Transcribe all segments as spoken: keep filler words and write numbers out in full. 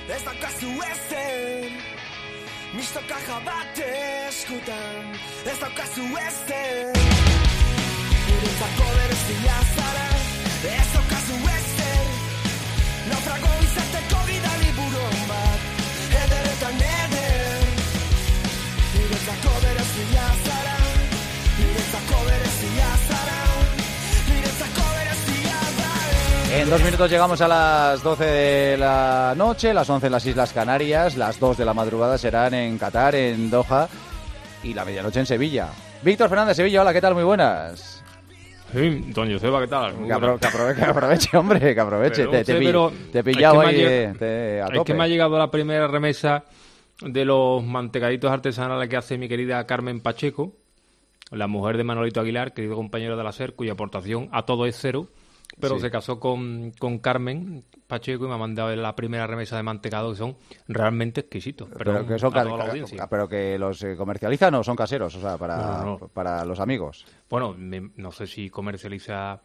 Ez daukazu ezer, misto kaja bat eskutan. Ez daukazu ezer, niretzako berezia zara. Ez daukazu ezer, naufrago izateko gidali buron bat. Ederetan eder, niretzako berezia zara. Niretzako berezia zara. Niretzako berezia zara. En dos minutos llegamos a las doce de la noche, las once en las Islas Canarias, las dos de la madrugada serán en Qatar, en Doha, y la medianoche en Sevilla. Víctor Fernández, Sevilla, hola, ¿qué tal? Muy buenas. Sí, don Joseba, ¿qué tal? Que, apro- que, aprove- que aproveche, hombre, que aproveche. Pero, te, te, sí, pi- pero te he pillado es que ahí me ha eh, lleg- te- a Es tope. que me ha llegado la primera remesa de los mantecaditos artesanales que hace mi querida Carmen Pacheco, la mujer de Manolito Aguilar, querido compañero de la SER, cuya aportación a todo es cero, pero Sí. se casó con, con Carmen Pacheco y me ha mandado la primera remesa de mantecado, que son realmente exquisitos. Pero, Pero que son a ca- toda la ca- audiencia. pero que los eh, comercializan o son caseros, o sea, para, No, no, no. para los amigos. Bueno, me- no sé si comercializa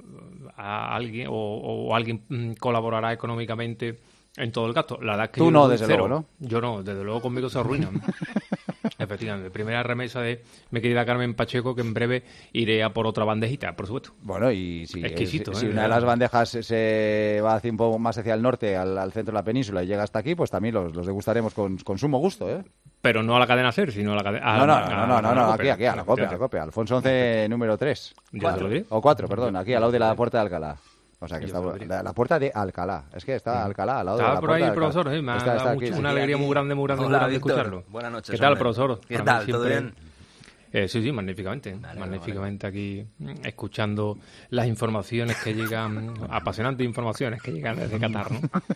a alguien o, o alguien mm, colaborará económicamente en todo el gasto. La verdad es que Tú yo no, soy desde cero. luego, Yo no, desde luego conmigo se arruinan. Efectivamente, primera remesa de mi querida Carmen Pacheco, que en breve iré a por otra bandejita, por supuesto. Bueno, y si, Exquisito, si, si ¿eh? una de las bandejas se- se va hacia un poco más hacia el norte, al, al centro de la península, y llega hasta aquí, pues también los, los degustaremos con, con sumo gusto, ¿eh? Pero no a la cadena SER, sino a la cadena... No, no, no, no, no, no, aquí, aquí, a la copia, a la copia. Alfonso once, número tres. Ya te lo diré. O cuatro, perdón, aquí al lado de la puerta de Alcalá. O sea, que Yo está te lo diré. la, la puerta de Alcalá. Es que está Alcalá, al lado de Estaba la por puerta ahí de el Alcalá. profesor, ¿eh? Me ha Está- está dado aquí, mucho- sí. una alegría muy grande, muy grande, muy Hola, grande Víctor. escucharlo. Buenas noches, ¿Qué tal, hombre. profesor? ¿Qué Para tal? mí ¿Todo siempre- bien? Eh, sí, sí, magníficamente. Vale, magníficamente aquí mm, escuchando las informaciones que llegan, apasionantes informaciones que llegan desde Qatar, ¿no?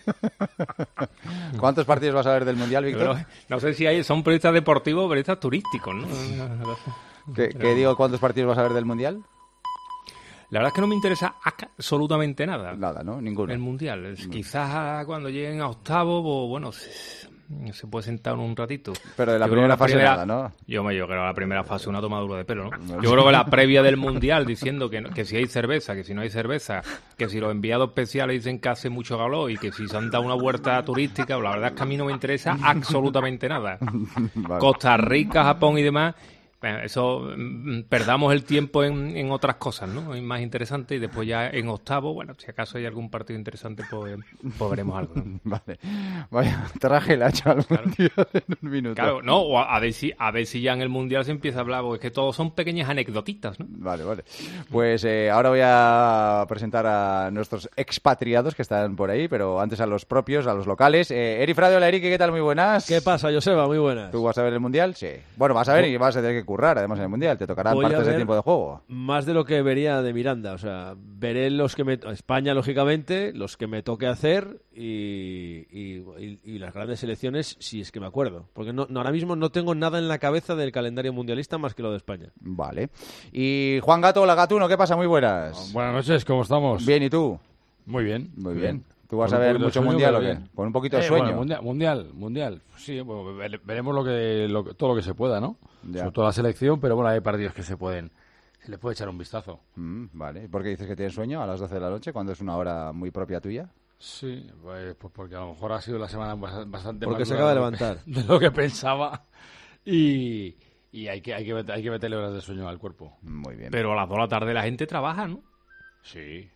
¿Cuántos partidos vas a ver del Mundial, Víctor? Pero, no sé si hay, son periodistas deportivos o periodistas turísticos, ¿no? ¿Qué, qué digo, cuántos partidos vas a ver del Mundial? La verdad es que no me interesa ac- absolutamente nada. Nada, ¿no? Ninguno. El Mundial. Es- Quizás cuando lleguen a octavo, pues, bueno, se, se puede sentar un ratito. Pero de la Yo creo que primera fase nada, ¿no? Yo me yo creo que la primera fase una tomadura de pelo, ¿no? Yo creo que la previa del Mundial diciendo que, no- que si hay cerveza, que si no hay cerveza, que si los enviados especiales dicen que hace mucho calor y que si se han dado una vuelta turística, la verdad es que a mí no me interesa absolutamente nada. Vale. Costa Rica, Japón y demás, bueno, eso mm, perdamos el tiempo en, en otras cosas, ¿no? Es más interesante y después ya en octavo, bueno, si acaso hay algún partido interesante, pues, pues veremos algo, ¿no? Vale. Vaya, traje la hecho al Mundial en un minuto. Claro, no, o a, a ver si a ver si ya en el Mundial se empieza a hablar, porque es que todos son pequeñas anecdotitas, ¿no? Vale, vale. Pues eh, ahora voy a presentar a nuestros expatriados que están por ahí, pero antes a los propios, a los locales. Eh, Eri Frade, hola Eri, ¿qué tal? Muy buenas. ¿Qué pasa, Joseba? Muy buenas. ¿Tú vas a ver el Mundial? Sí. Bueno, vas a ver y vas a tener que currar, además, en el Mundial. Te tocarán Voy a partes de ver tiempo de juego. Más de lo que vería de Miranda. O sea, veré los que me... España, lógicamente, los que me toque hacer y, y, y- y las grandes selecciones, si es que me acuerdo. Porque no, no, ahora mismo no tengo nada en la cabeza del calendario mundialista más que lo de España. Vale. Y Juan Gato, hola Gatuno, ¿qué pasa? Muy buenas. Buenas noches, ¿cómo estamos? Bien, ¿y tú? Muy bien. Muy bien. ¿Tú vas Con a un ver poquito de mucho sueño, Mundial o pero qué? bien. Con un poquito de Eh, sueño. bueno, mundial, mundial, mundial. Sí, bueno, vere- veremos lo que, lo que- todo lo que se pueda, ¿no? Ya. Sobre todo la selección, pero bueno, hay partidos que se pueden, se le puede echar un vistazo. Mm, vale. ¿Y por qué dices que tienes sueño a las doce de la noche cuando es una hora muy propia tuya? Sí, pues, pues porque a lo mejor ha sido la semana bas- bastante Porque más se dura acaba de de lo que- levantar. de lo que pensaba y, y hay que hay que met- hay que meterle horas de sueño al cuerpo. Muy bien. Pero a las dos de la tarde la gente trabaja, ¿no? Sí.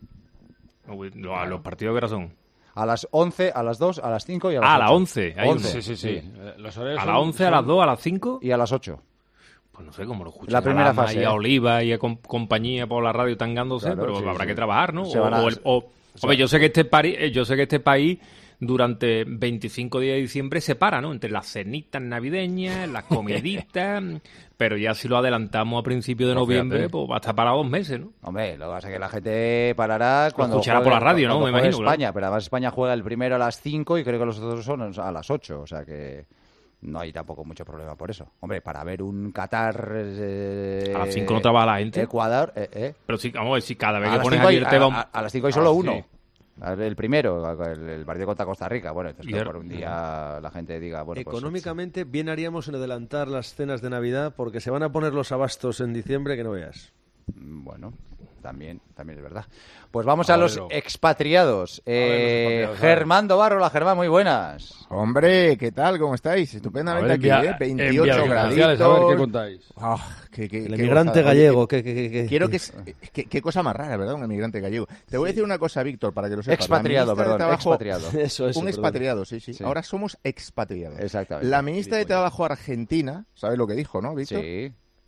Lo- a los partidos que son. A las once, a las dos, a las cinco y a las Ah, a las ocho. once. Hay once. uno. Sí, sí, sí. Eh, Los horarios A son- las once, a son- las dos, a las cinco. Y a las ocho. Pues no sé cómo lo escuchan. La primera a Lama fase, Y a ¿eh? Oliva y a com- compañía por la radio tangándose, Claro, pero sí, habrá sí. que trabajar, ¿no? Se O, van a- o el- o- hombre, yo sé que este país, yo sé que este país durante veinticinco días de diciembre se para, ¿no? Entre las cenitas navideñas, las comiditas, pero ya si lo adelantamos a principios de Pues noviembre, fíjate. pues va a estar para dos meses, ¿no? Hombre, lo que pasa es que la gente parará cuando escuchará juegue- por la radio, ¿no? cuando Me juegue imagino, España, pero además España juega el primero a las cinco y creo que los otros son a las ocho, o sea que no hay tampoco mucho problema por eso. Hombre, para ver un Qatar... eh, A las cinco no trabaja la gente. Ecuador, eh, eh. Pero sí, vamos a ver, si cada vez A que las pones cinco aquí hay, el tema... a, a- a las cinco hay solo Ah, uno. sí. A ver, el primero, el, el partido contra Costa Rica. Bueno, entonces Y que el- por un día la gente diga... bueno, pues, Económicamente, bien haríamos en adelantar las cenas de Navidad porque se van a poner los abastos en diciembre que no veas. bueno, También, también es verdad. Pues vamos a, a los expatriados. Eh, los expatriados Germán Dobarro, hola Germán, muy buenas. Hombre, ¿qué tal? ¿Cómo estáis? Estupendamente A ver, envía, aquí, ¿eh? veintiocho graditos. A ver, ¿qué contáis? Oh, qué, qué, El qué emigrante gozada. gallego. Oye, ¿qué, qué, qué, Quiero qué? que... Qué, qué cosa más rara, ¿verdad? Un emigrante gallego. Te voy a decir una cosa, Víctor, para que lo sepas. Expatriado, La ministra de perdón, Trabajo- expatriado. Eso, eso. Un perdón. expatriado, sí, sí, Sí. Ahora somos expatriados. Exactamente. La ministra de Trabajo argentina, ¿sabes lo que dijo, no, Víctor? Sí.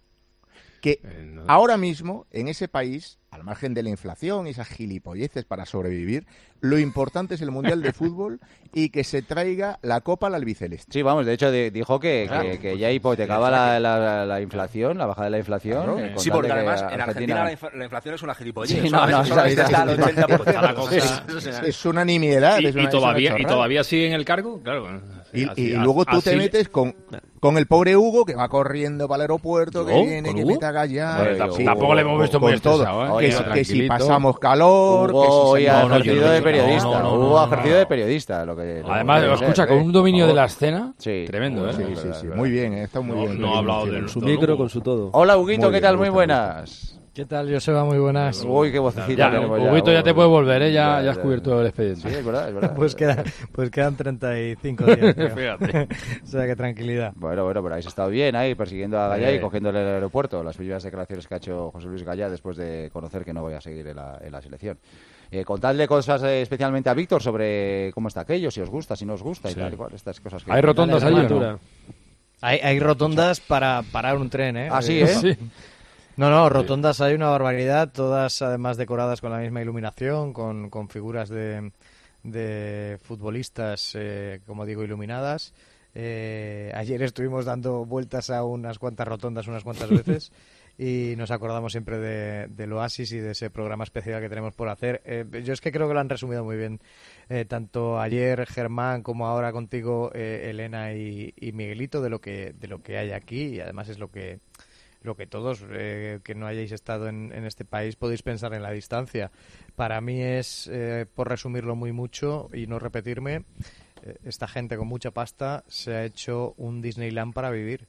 Que Eh, no. ahora mismo, en ese país, al margen de la inflación y esas gilipolleces para sobrevivir, lo importante es el Mundial de Fútbol y que se traiga la Copa al albiceleste. Sí, vamos, de hecho de- dijo que, Claro, que, que ya hipotecaba la, la, la inflación, la bajada de la inflación. Claro. eh, con Sí, tal porque de que además en Argentina- Argentina la, inf- la inflación es una gilipollez. Sí, no, solamente- no, solamente está- está al está- ochenta por ciento. está la cosa- O sea, Es una nimiedad. ¿Y, es una- y es una todavía, ¿Y chorrada. todavía sigue en el cargo? Claro. Y, así- y a- luego tú te así- metes con, con el pobre Hugo que va corriendo para el aeropuerto, que ¿No? viene, ¿Con que Hugo? mete a gallar. Bueno, Sí, tampoco- tampoco le hemos visto con muy todo. estresado, ¿eh? Que, Oye, si- que si tranquilito. pasamos calor, Hugo que hoy si ha se- no, no, ejercido yo no, de no, periodista. no, no, Hugo no, ha no. ejercido de periodista. Lo que, lo Además, que- escucha, con un dominio de la escena Sí. tremendo, ¿eh? Sí, sí, sí, muy bien, eh, está muy No, bien. no muy ha bien, hablado sí, del- sí. Con su Don micro, Hugo. con su todo. Hola, Huguito, Muy ¿qué bien, tal? me Muy gusta, buenas. ¿Qué tal, Joseba? Muy buenas. Uy, qué vocecita Ya, tenemos Huguito, ya te puedes volver, ¿eh? Ya, Ya, ya has ya. cubierto el expediente. Sí, es verdad, es verdad. Pues, queda, pues quedan treinta y cinco días. creo. Fíjate. O sea, que tranquilidad. Bueno, bueno, pero habéis estado bien ahí persiguiendo a Gallá y Eh. cogiéndole el aeropuerto. Las primeras declaraciones que ha hecho José Luis Gallá después de conocer que no voy a seguir en la, en la selección. Eh, contadle cosas eh, especialmente a Víctor sobre cómo está aquello, si os gusta, si no os gusta y Sí. tal y cual. Estas cosas que... ¿Hay rotondas Dale, allí o altura. no? Hay, hay rotondas para parar un tren, ¿eh? Ah, sí, Eh, ¿eh? Sí. No, no, rotondas hay una barbaridad, todas además decoradas con la misma iluminación, con, con figuras de, de futbolistas, eh, como digo, iluminadas. Eh, ayer estuvimos dando vueltas a unas cuantas rotondas unas cuantas veces y nos acordamos siempre de, del Oasis y de ese programa especial que tenemos por hacer. Eh, yo es que creo que lo han resumido muy bien, eh, tanto ayer Germán como ahora contigo, eh, Elena y, y Miguelito, de lo que de lo que hay aquí, y además es lo que lo que todos eh, que no hayáis estado en, en este país podéis pensar en la distancia. Para mí es, eh, por resumirlo muy mucho y no repetirme, eh, esta gente con mucha pasta se ha hecho un Disneyland para vivir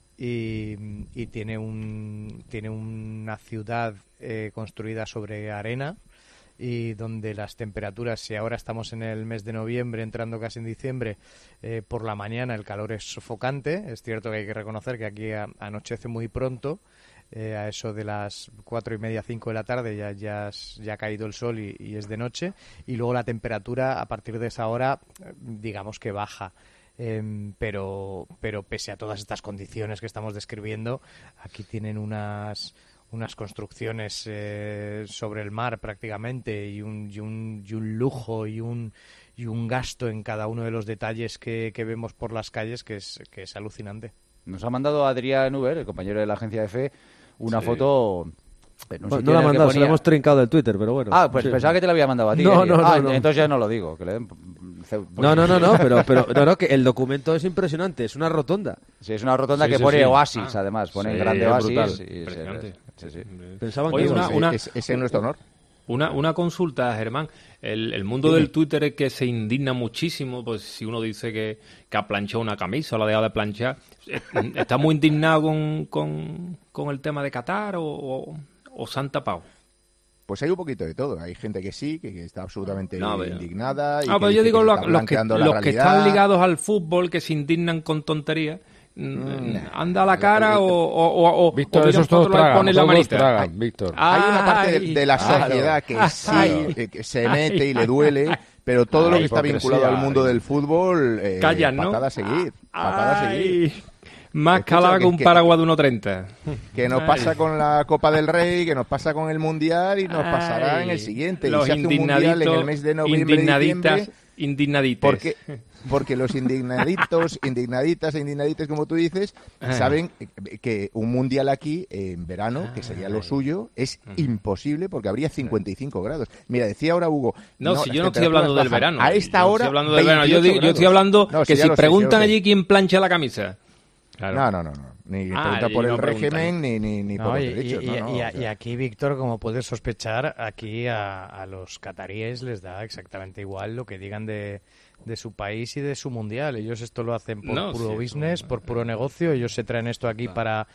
y, y tiene un tiene una ciudad eh, construida sobre arena y donde las temperaturas, si ahora estamos en el mes de noviembre, entrando casi en diciembre, eh, por la mañana el calor es sofocante. Es cierto que hay que reconocer que aquí a- anochece muy pronto, eh, a eso de las cuatro y media, cinco de la tarde ya, ya, has- ya ha caído el sol y, y es de noche, y luego la temperatura a partir de esa hora, eh, digamos que baja. Em, pero, pero pese a todas estas condiciones que estamos describiendo, aquí tienen unas unas construcciones eh, sobre el mar prácticamente y un, y un, y un lujo y un, y un gasto en cada uno de los detalles que, que vemos por las calles que es, que es alucinante. Nos ha mandado Adrián Uber, el compañero de la agencia F, una Sí. foto... en un Bueno, sitio no la en ha el que mandado, se la ponía- hemos trincado del Twitter, pero bueno. Ah, pues Sí. pensaba que te la había mandado a ti. No, eh. no, no, Ah, no. entonces ya no lo digo. Que le den... No, no, no, no, pero, pero no, no, que el documento es impresionante, es una rotonda. Sí, es una rotonda Sí, que sí, pone sí. Oasis, Ah. además. Pone en Sí, grande es Oasis. brutal. y se- Impresionante. sí, sí. Pensaban Oye, que una- no. Sí, una- es, es en nuestro honor. Una, una consulta, Germán. El, el mundo del Twitter es que se indigna muchísimo, pues si uno dice que, que ha planchado una camisa o la ha dejado de planchar, eh, ¿está muy indignado con, con, con el tema de Qatar o, o, o se han tapado? Pues hay un poquito de todo. Hay gente que sí, que, que está absolutamente No, pero- indignada. Y Ah, que pero yo dice digo que se lo- está los, que, blanqueando la los que realidad. están ligados al fútbol, que se indignan con tonterías. Mm, ¿Anda a la cara o, o, o, o Víctor, o miran esos para todos otro lado y tragan, ponen la todos manita? tragan, Víctor. Hay una parte de, Ay, de la claro. sociedad que sí, Ay. eh, que se mete y le duele, pero todo lo Ay, que está hipocresía, vinculado al mundo ay. del fútbol, eh, Callan, ¿no? patada a seguir, patada a seguir. Ay, más Escucha, calada que- que un que- paraguas de uno treinta. Que nos Ay. pasa con la Copa del Rey, que nos pasa con el Mundial y nos pasará en el Ay, siguiente. Y los se hace un Mundial en el indignaditos, mes de noviembre, indignaditas, diciembre. indignadites. Porque, porque los indignaditos, indignaditas e indignaditas, como tú dices, Ah. saben que un mundial aquí, en verano, que sería lo suyo, es imposible porque habría cincuenta y cinco grados. Mira, decía ahora Hugo... No, si las yo no estoy temperaturas hablando del bajan. verano. A esta Yo no hora, estoy hablando del verano. Yo, veintiocho digo- yo estoy grados. hablando No, que ya si lo sé, preguntan ya lo sé. allí quién plancha la camisa. No, no, no, no. Ni Ah, pregunta y por no el preguntan. régimen ni, ni, ni por No, los y, derechos. y- no, y- no, y- o sea. y aquí, Víctor, como puedes sospechar, aquí a, a los cataríes les da exactamente igual lo que digan de, de su país y de su mundial. Ellos esto lo hacen por No, puro sí, business, eso- por puro negocio. Ellos se traen esto aquí para,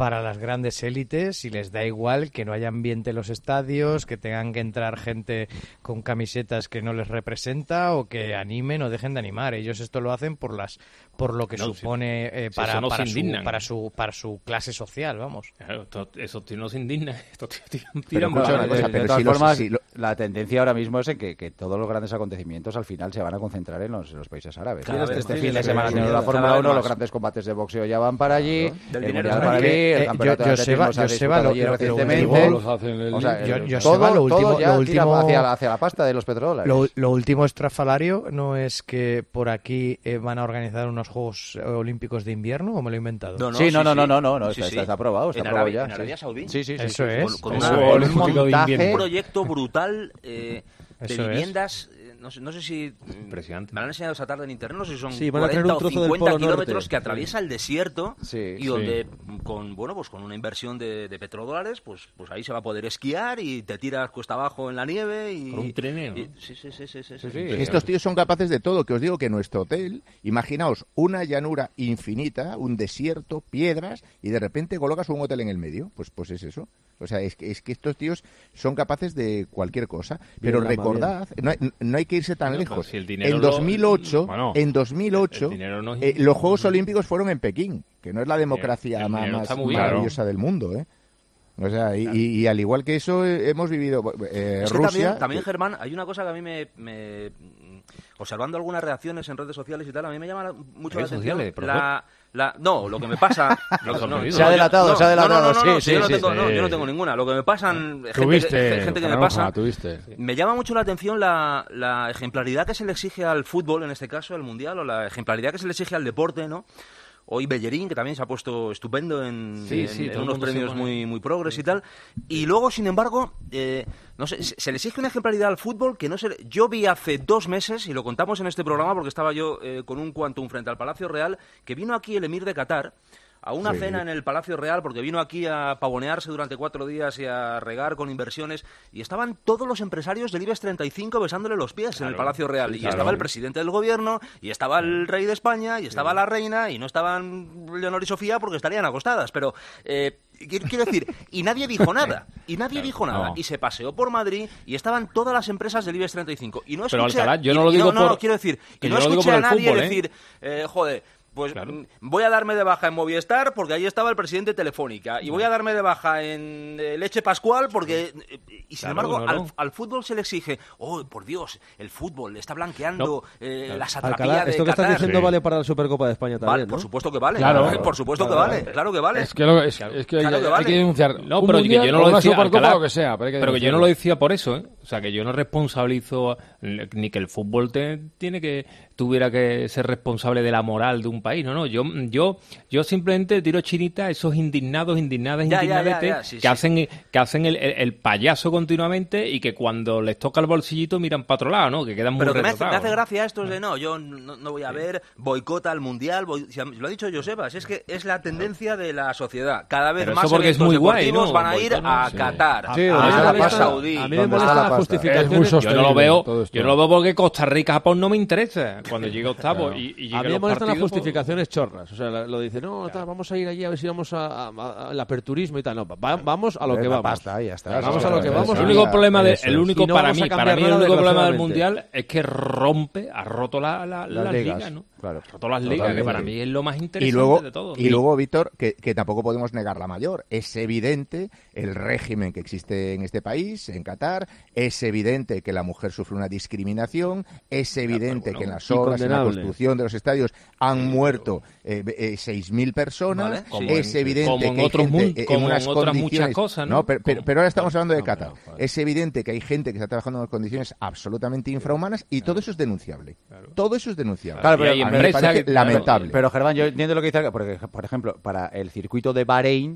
para las grandes élites y les da igual que no haya ambiente en los estadios, que tengan que entrar gente con camisetas que no les representa o que animen o dejen de animar. Ellos esto lo hacen por las por lo que no, supone si, eh, si para, no para, se su, para su para su clase social, vamos. Claro, esto, esos tíos no se indignan, estos tíos tiran, Pero tiran escucha para una cosa, de, pero de todas si los- formas, si lo- la tendencia ahora mismo es en que, que todos los grandes acontecimientos al final se van a concentrar en los, en los países árabes. Cada vez Este más. fin de Sí, semana sí, tenemos la cada Fórmula vez uno, más. los grandes combates de boxeo ya van para allí, Del el dinero Mundial es para allí, Eh, el eh, campeonato yo- de Joseba- atletismo se ha Joseba, disputado lo- allí lo- lo recientemente. Los hacen el- O sea, Yo- eh, yo- todo, Joseba, lo todo último- ya lo tira último- hacia, la- hacia la pasta de los petrodólares. Lo, lo último estrafalario no es que por aquí eh, van a organizar unos Juegos Olímpicos de invierno, ¿o me lo he inventado? No, no, sí, no, sí, no, no, sí. no, no, no, Sí, está, sí. está, está aprobado, está En aprobado Arabia- ya. en sí. Arabia Saudí. Sí, sí, sí, Eso sí, es. Con, con Eso una- es. con Un un, montaje. un proyecto brutal eh, de Eso es. viviendas. eh, No sé, no sé si Impresionante. me lo han enseñado esa tarde en internet, no sé si son Sí, van a tener cuarenta un trozo o del cincuenta Polo kilómetros Norte. que atraviesa el desierto Sí, y sí. donde con bueno pues con una inversión de, de petrodólares pues pues ahí se va a poder esquiar y te tiras cuesta abajo en la nieve y Con un trineo, y- ¿no? sí, sí, sí, sí, sí, Sí, sí. sí. Estos tíos son capaces de todo, que os digo que nuestro hotel, imaginaos una llanura infinita, un desierto, piedras, y de repente colocas un hotel en el medio. Pues pues es eso. O sea, es que, es que estos tíos son capaces de cualquier cosa. Bien, Pero Lama, recordad, no hay, no hay que irse tan No, pero lejos. si el dinero En lo- dos mil ocho, Bueno, en dos mil ocho el dinero no es- eh, los Juegos Olímpicos fueron en Pekín, que no es la democracia el más, dinero más está muy bien, maravillosa del mundo, ¿eh? O sea, y, y- y al igual que eso, eh, hemos vivido eh, Es que Rusia... también, también, Germán, hay una cosa que a mí me, me- observando algunas reacciones en redes sociales y tal, a mí me llama la- mucho la ¿Redes atención. sociales, La, la, no, lo que me pasa... lo que- no, Se ha no, delatado, yo- se ha no, delatado, No, no, no, no, sí, yo, no sí, tengo, sí. no, yo no tengo ninguna. Lo que me pasan... Gente, Tuviste, gente que me Panorama, pasa... tuviste. Me llama mucho la atención la, la ejemplaridad que se le exige al fútbol, en este caso, el Mundial, o la ejemplaridad que se le exige al deporte, ¿no? Hoy Bellerín, que también se ha puesto estupendo en, Sí, en- sí, en todo el unos mundo se premios pone- muy, muy progres y tal. Y luego, sin embargo, eh, no sé, se se le exige una ejemplaridad al fútbol que no se le... Yo vi hace dos meses, y lo contamos en este programa porque estaba yo eh, con un Quantum frente al Palacio Real, que vino aquí el emir de Qatar a una Sí. cena en el Palacio Real, porque vino aquí a pavonearse durante cuatro días y a regar con inversiones, y estaban todos los empresarios del IBEX treinta y cinco besándole los pies en el Palacio Real, y claro. estaba el presidente del gobierno, y estaba el rey de España, y estaba la reina, y no estaban Leonor y Sofía porque estarían acostadas, pero... Eh, Quiero quiero decir, y nadie dijo nada, y nadie dijo nada, no. y se paseó por Madrid y estaban todas las empresas del IBEX treinta y cinco. Y no Pero, escuché, Alcalá, yo y- no lo y digo no, no, por- quiero decir, que y yo no lo digo escuché por a el nadie fútbol, ¿eh? decir, eh, joder, pues Claro. mm, voy a darme de baja en Movistar porque ahí estaba el presidente de Telefónica, y voy a darme de baja en eh, Leche Pascual porque... eh, y sin Claro, embargo, no, no. Al, al fútbol se le exige, oh, por Dios, el fútbol está blanqueando eh, la satrapía Alcalá, de esto que estás Qatar. diciendo Sí. vale para la Supercopa de España Vale, también, por ¿no? supuesto que vale, Claro. por supuesto que vale, claro que vale. Es que, lo- es, es que, Claro hay, que hay vale. que denunciar. No, un pero que mundial yo no o lo una decía, Supercopa Alcalá, o lo que sea. Pero, hay que pero que yo no denunciarlo. lo decía por eso, ¿eh? O sea, que yo no responsabilizo ni que el fútbol te, tiene que tuviera que ser responsable de la moral de un país, no, no. Yo, yo, yo simplemente tiro chinita a esos indignados, indignadas, Ya, ya, ya, indignadetes ya, sí, que sí. hacen, que hacen el, el- el payaso continuamente y que cuando les toca el bolsillito miran para otro lado, ¿no? Que quedan muy Pero que me hace, me retratados. hace gracia esto de no, yo no, no voy a ver, boicota al mundial, boy- si a- lo ha dicho Joseba, si es que es la tendencia de la sociedad. Cada vez Pero más eso porque es eventos muy guay, deportivos ¿no? van a ir Boicota, a sí. Qatar, Sí, a a mí me Arabia molesta- Saudí. a mí me ¿Dónde molesta está la la pasta? justificación. Es muy Yo no sostenible lo veo, todo esto. yo no lo veo porque Costa Rica Japón no me interesa. Cuando llegue octavo Claro. y, y llegue A mí me los molestan las partidos, pues- justificaciones chorras. O sea, la- lo dice, no, tal, vamos a ir allí a ver si vamos a- a- a- al aperturismo y tal. No, va- vamos a lo que La vamos. pasta, ahí ya está. Vamos a lo que Eso, vamos. eso. El único Ah, problema de, eso el es. único Y no para vamos a mí, para cambiar mí el nada, único problema del desgraciadamente. mundial es que rompe, ha roto la, la- Las las ligas, ligas, ¿no? claro. Ha roto las ligas, que Totalmente. para mí es lo más interesante Y luego, de todo. y luego Víctor, que, que tampoco podemos negar la mayor. Es evidente el régimen que existe en este país, en Qatar. Es evidente que la mujer sufre una discriminación. Es evidente bueno, que en las y obras, en la condenable. construcción de los estadios han muerto eh, eh, seis mil personas. Vale, Como es en- evidente como en que hay otros gente mun- eh, en como en unas otras muchas condiciones... cosas, ¿no? pero, pero- Como- pero ahora estamos hablando de No, Qatar. no, joder. Es evidente que hay gente que está trabajando en unas condiciones absolutamente infrahumanas y todo eso es denunciable. Todo eso es denunciable. Claro, pero Y hay a mí me empresas parece que- lamentable. Pero Germán, yo entiendo lo que dice, porque por ejemplo, para el circuito de Bahrein,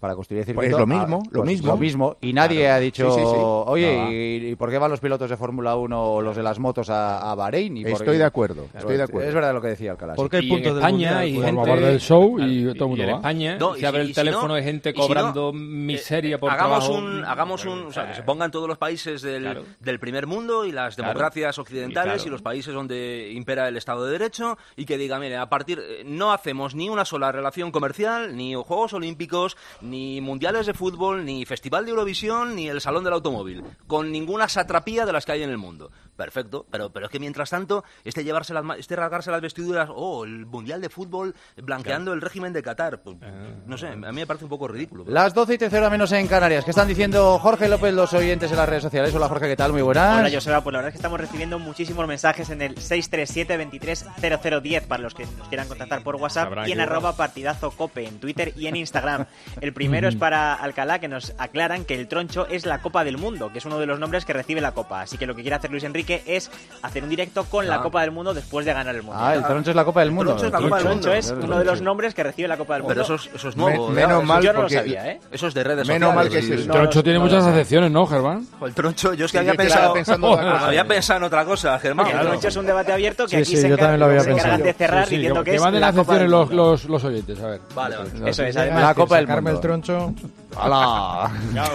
para construir el Pues circuito. lo mismo, Ah, lo pues mismo. Lo mismo. Y nadie Claro. ha dicho, Sí, sí, sí. oye, No. ¿y, ¿y por qué van los pilotos de Fórmula uno o los de las motos a, a Bahrein? Y por- Estoy de acuerdo, estoy de acuerdo. Es verdad lo que decía Alcalá. sí. Porque hay Y en puntos del España Mundial, hay pues, gente... Por favor, del show y Claro, todo el mundo y en va. España No, se y abre si- el y si teléfono, no, hay gente y si no, cobrando eh, miseria por hagamos trabajo. un hagamos un o sea, que se pongan todos los países del, Claro. del primer mundo y las Claro. democracias occidentales y, Y claro. los países donde impera el Estado de Derecho y que diga, mire, a partir eh, no hacemos ni una sola relación comercial, ni Juegos Olímpicos, ni mundiales de fútbol, ni Festival de Eurovisión, ni el Salón del Automóvil, con ninguna satrapía de las que hay en el mundo. Perfecto, pero pero es que mientras tanto este llevarse las ma- este rasgarse las vestiduras, oh, el mundial de fútbol blanqueando el régimen de Qatar, pues, no sé, a mí me parece un poco ridículo. pero- Las doce y trece horas menos en Canarias. ¿Qué están diciendo Jorge López los oyentes en las redes sociales? Hola Jorge, ¿qué tal? Muy buenas. Hola Joseba, pues la verdad es que estamos recibiendo muchísimos mensajes en el seis tres siete, veintitrés cero cero diez para los que nos quieran contactar por WhatsApp Sabrán y en que- arroba partidazo cope en Twitter y en Instagram. El primero es para Alcalá, que nos aclaran que el troncho es la Copa del Mundo, que es uno de los nombres que recibe la Copa. Así que lo que quiere hacer Luis Enrique es hacer un directo con la Ah. Copa del Mundo después de ganar el Mundial. Ah, el troncho es la Copa del Mundo. troncho es la El Copa del El troncho Mundo. es uno de los nombres que recibe la Copa del Mundo. Pero eso es, eso es nuevo. Me- ¿verdad? menos Eso- mal yo no lo porque- sabía, ¿eh? Eso es de redes Menos sociales. mal que es y- eso. El No, troncho no, tiene no muchas lo sé. acepciones, ¿no, Germán? El troncho, yo es que Sí, había yo estaba pensado, pensando otra cosa. había pensado en otra cosa, Germán. El claro. troncho es un debate abierto que Sí, aquí sí, se, yo encar- también lo había se encargan pensado. de cerrar Sí, sí, diciendo que, que, que es manden la Copa acepciones del los, Mundo. los, los oyentes, a ver. Vale, vale. Eso es, Llega además- La Copa del sacarme Mundo. el troncho. ¡Hala!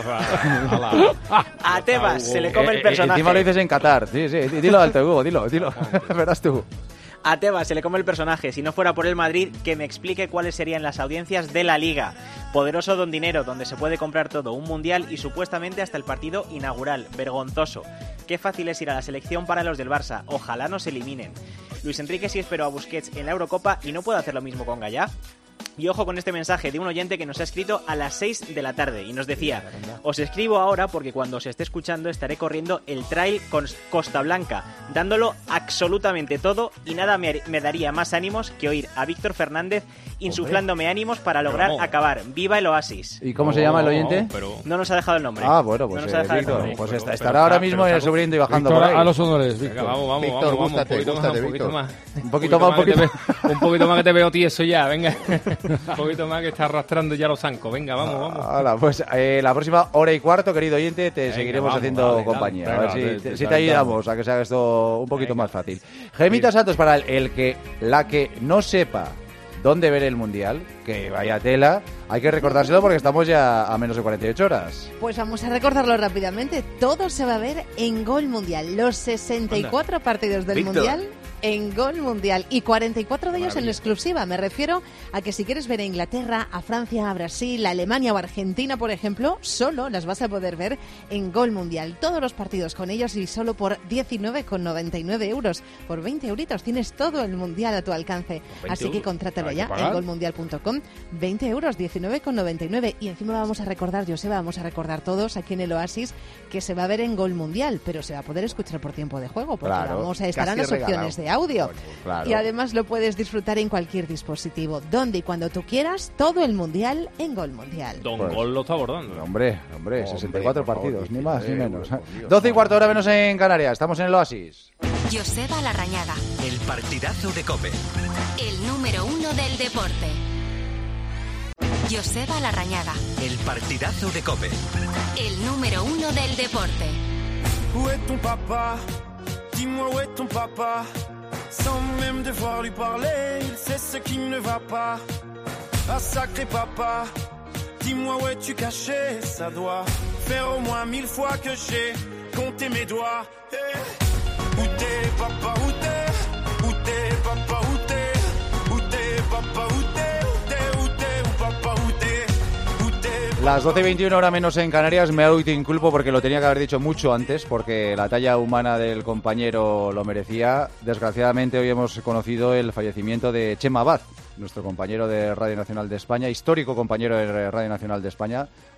A Tebas se le come Eh, el eh, personaje. encima lo dices en Qatar. Sí, sí. Dilo alto, Hugo, dilo, dilo. Verás tú. A Tebas se le come el personaje. Si no fuera por el Madrid, que me explique cuáles serían las audiencias de la Liga. Poderoso don dinero, donde se puede comprar todo, un mundial y supuestamente hasta el partido inaugural. Vergonzoso. Qué fácil es ir a la selección para los del Barça. Ojalá nos eliminen. Luis Enrique sí esperó a Busquets en la Eurocopa y no puede hacer lo mismo con Gallá. Y ojo con este mensaje de un oyente que nos ha escrito a las seis de la tarde y nos decía: os escribo ahora porque cuando os esté escuchando estaré corriendo el trail con Costa Blanca, dándolo absolutamente todo y nada me, me daría más ánimos que oír a Víctor Fernández insuflándome ánimos para lograr Pero, acabar. ¡Viva el Oasis! ¿Y cómo se llama el oyente? Pero... No nos ha dejado el nombre. Ah, bueno, pues no nos eh, ha dejado el Víctor, nombre. pues Pero- está- pero estará está- ahora pero mismo está- subiendo y bajando Víctor, por ahí. a los honores, Venga, Víctor. vamos, vamos, Víctor, vamos, vamos, gústate, un poquito gústate, más, un poquito Víctor. más. Un poquito más, un que te poquito. ve- un poquito más que te veo tieso ya, venga. Un poquito más que está arrastrando ya los zancos, venga, vamos, vamos. Hola, pues eh, la próxima hora y cuarto, querido oyente, te Venga, seguiremos vamos, haciendo dale, dale. compañía. a ver Venga, si te- te, te si te ayudamos saltamos. a que se haga esto un poquito Venga. más fácil. Gemita Santos, para el, el que la que no sepa dónde ver el Mundial, que vaya tela, hay que recordárselo porque estamos ya a menos de cuarenta y ocho horas. Pues vamos a recordarlo rápidamente. Todo se va a ver en Gol Mundial. Los sesenta y cuatro partidos del Víctor. Mundial en Gol Mundial. Y cuarenta y cuatro de ellos en Maravilla. exclusiva. Me refiero a que si quieres ver a Inglaterra, a Francia, a Brasil, a Alemania o a Argentina, por ejemplo, solo las vas a poder ver en Gol Mundial. Todos los partidos con ellos y solo por diecinueve con noventa y nueve euros. Por veinte euritos tienes todo el Mundial a tu alcance. Así que contrátalo Hay que ya en pagar. gol mundial punto com. veinte euros, diecinueve con noventa y nueve. Y encima vamos a recordar, Joseba, vamos a recordar todos aquí en el Oasis que se va a ver en Gol Mundial, pero se va a poder escuchar por tiempo de juego, porque Claro, vamos a estar casi en las regalado. opciones de audio. Coño, claro. Y además lo puedes disfrutar en cualquier dispositivo, donde y cuando tú quieras, todo el Mundial en Gol Mundial. Don Pues- Gol lo está abordando. Hombre, hombre, Hombre, sesenta y cuatro por favor, partidos, ni más ni eh, menos. por Dios, doce y no. cuarto hora menos en Canarias, estamos en el Oasis. Joseba Larrañaga, El partidazo de COPE. el número uno del deporte. Joseba Larrañaga, El partidazo de COPE. el número uno del deporte. Où est ton papa? Dis-moi où est ton papa? Sans même devoir lui parler, il sait ce qui ne va pas. Ah sacré papa, dis-moi où es-tu caché? Ça doit faire au moins mille fois que j'ai compté mes doigts. Eh. Où t'es papa, où t'es? Où t'es papa, où t'es? Où t'es papa, où t'es? Où t'es, où t'es, où papa, où t'es? Où t'es? Las doce y veintiuno hora menos en Canarias, me autoinculpo porque lo tenía que haber dicho mucho antes, porque la talla humana del compañero lo merecía. Desgraciadamente hoy hemos conocido el fallecimiento de Chema Abad, nuestro compañero de Radio Nacional de España, histórico compañero de Radio Nacional de España,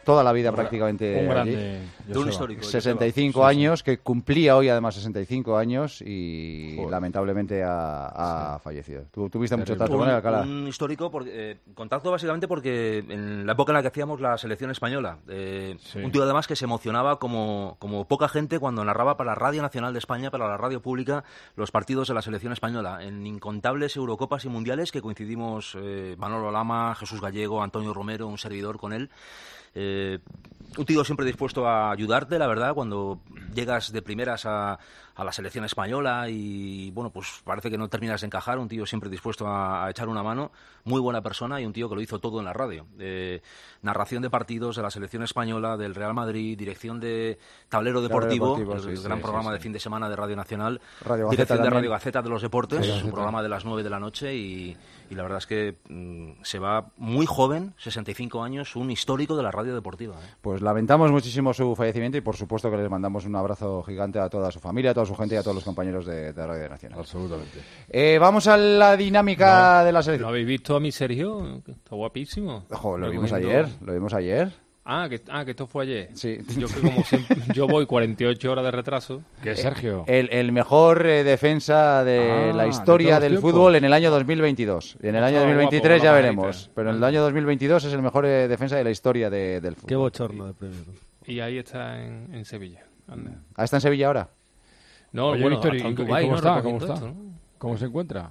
toda la vida prácticamente Un grande, allí. Joseba. Un histórico. sesenta y cinco Joseba. años, que cumplía hoy además sesenta y cinco años y Joder. lamentablemente ha, ha fallecido. ¿Tú tuviste mucho Terrible. trato con él, Alcalá? Un, un histórico, porque, eh, contacto básicamente porque en la época en la que hacíamos la selección española, eh, Sí. un tío además que se emocionaba como, como poca gente cuando narraba para la Radio Nacional de España, para la radio pública, los partidos de la selección española. En incontables Eurocopas y Mundiales que coincidimos eh, Manolo Lama, Jesús Gallego, Antonio Romero, un servidor con él. Eh, un tío siempre dispuesto a ayudarte, la verdad, cuando llegas de primeras a, a la selección española y, bueno, pues parece que no terminas de encajar, un tío siempre dispuesto a, a echar una mano, muy buena persona y un tío que lo hizo todo en la radio. Eh, narración de partidos de la selección española, del Real Madrid, dirección de Tablero Deportivo, Deportivo, el, sí, el sí, gran sí, programa sí. de fin de semana de Radio Nacional, Radio Gaceta dirección de también. Radio Gaceta de los Deportes, Sí, un Gaceta. programa de las nueve de la noche y, y la verdad es que mm, se va muy joven, sesenta y cinco años, un histórico de la radio deportiva. ¿eh? Pues lamentamos muchísimo su fallecimiento y por supuesto que les mandamos un abrazo gigante a toda su familia, a toda su gente y a todos los compañeros de, de Radio Nacional. Absolutamente. Eh, vamos a la dinámica No, de la ¿Lo selección. habéis visto a mi Sergio? Está guapísimo. Ojo, lo vimos Recogiendo- ayer, lo vimos ayer. Ah, que, ah, que esto fue ayer. Sí. Yo que como siempre, yo voy cuarenta y ocho horas de retraso. Que Sergio. El, el mejor eh, defensa de Ah, la de historia todos los del tiempos. fútbol en el año dos mil veintidós. Y en el año Estaba dos mil veintitrés guapo ya con la veremos. pajarita. Pero en el año dos mil veintidós es el mejor eh, defensa de la historia de- del fútbol. Qué bochorno de premio. Y ahí está en, en Sevilla. Anda. Ah, ¿está en Sevilla ahora? No, Oye, bueno, Víctor, ¿y hasta en y Dubái, cómo ¿no? está? ¿Cómo Recogiendo está? esto, ¿no? ¿Cómo se encuentra?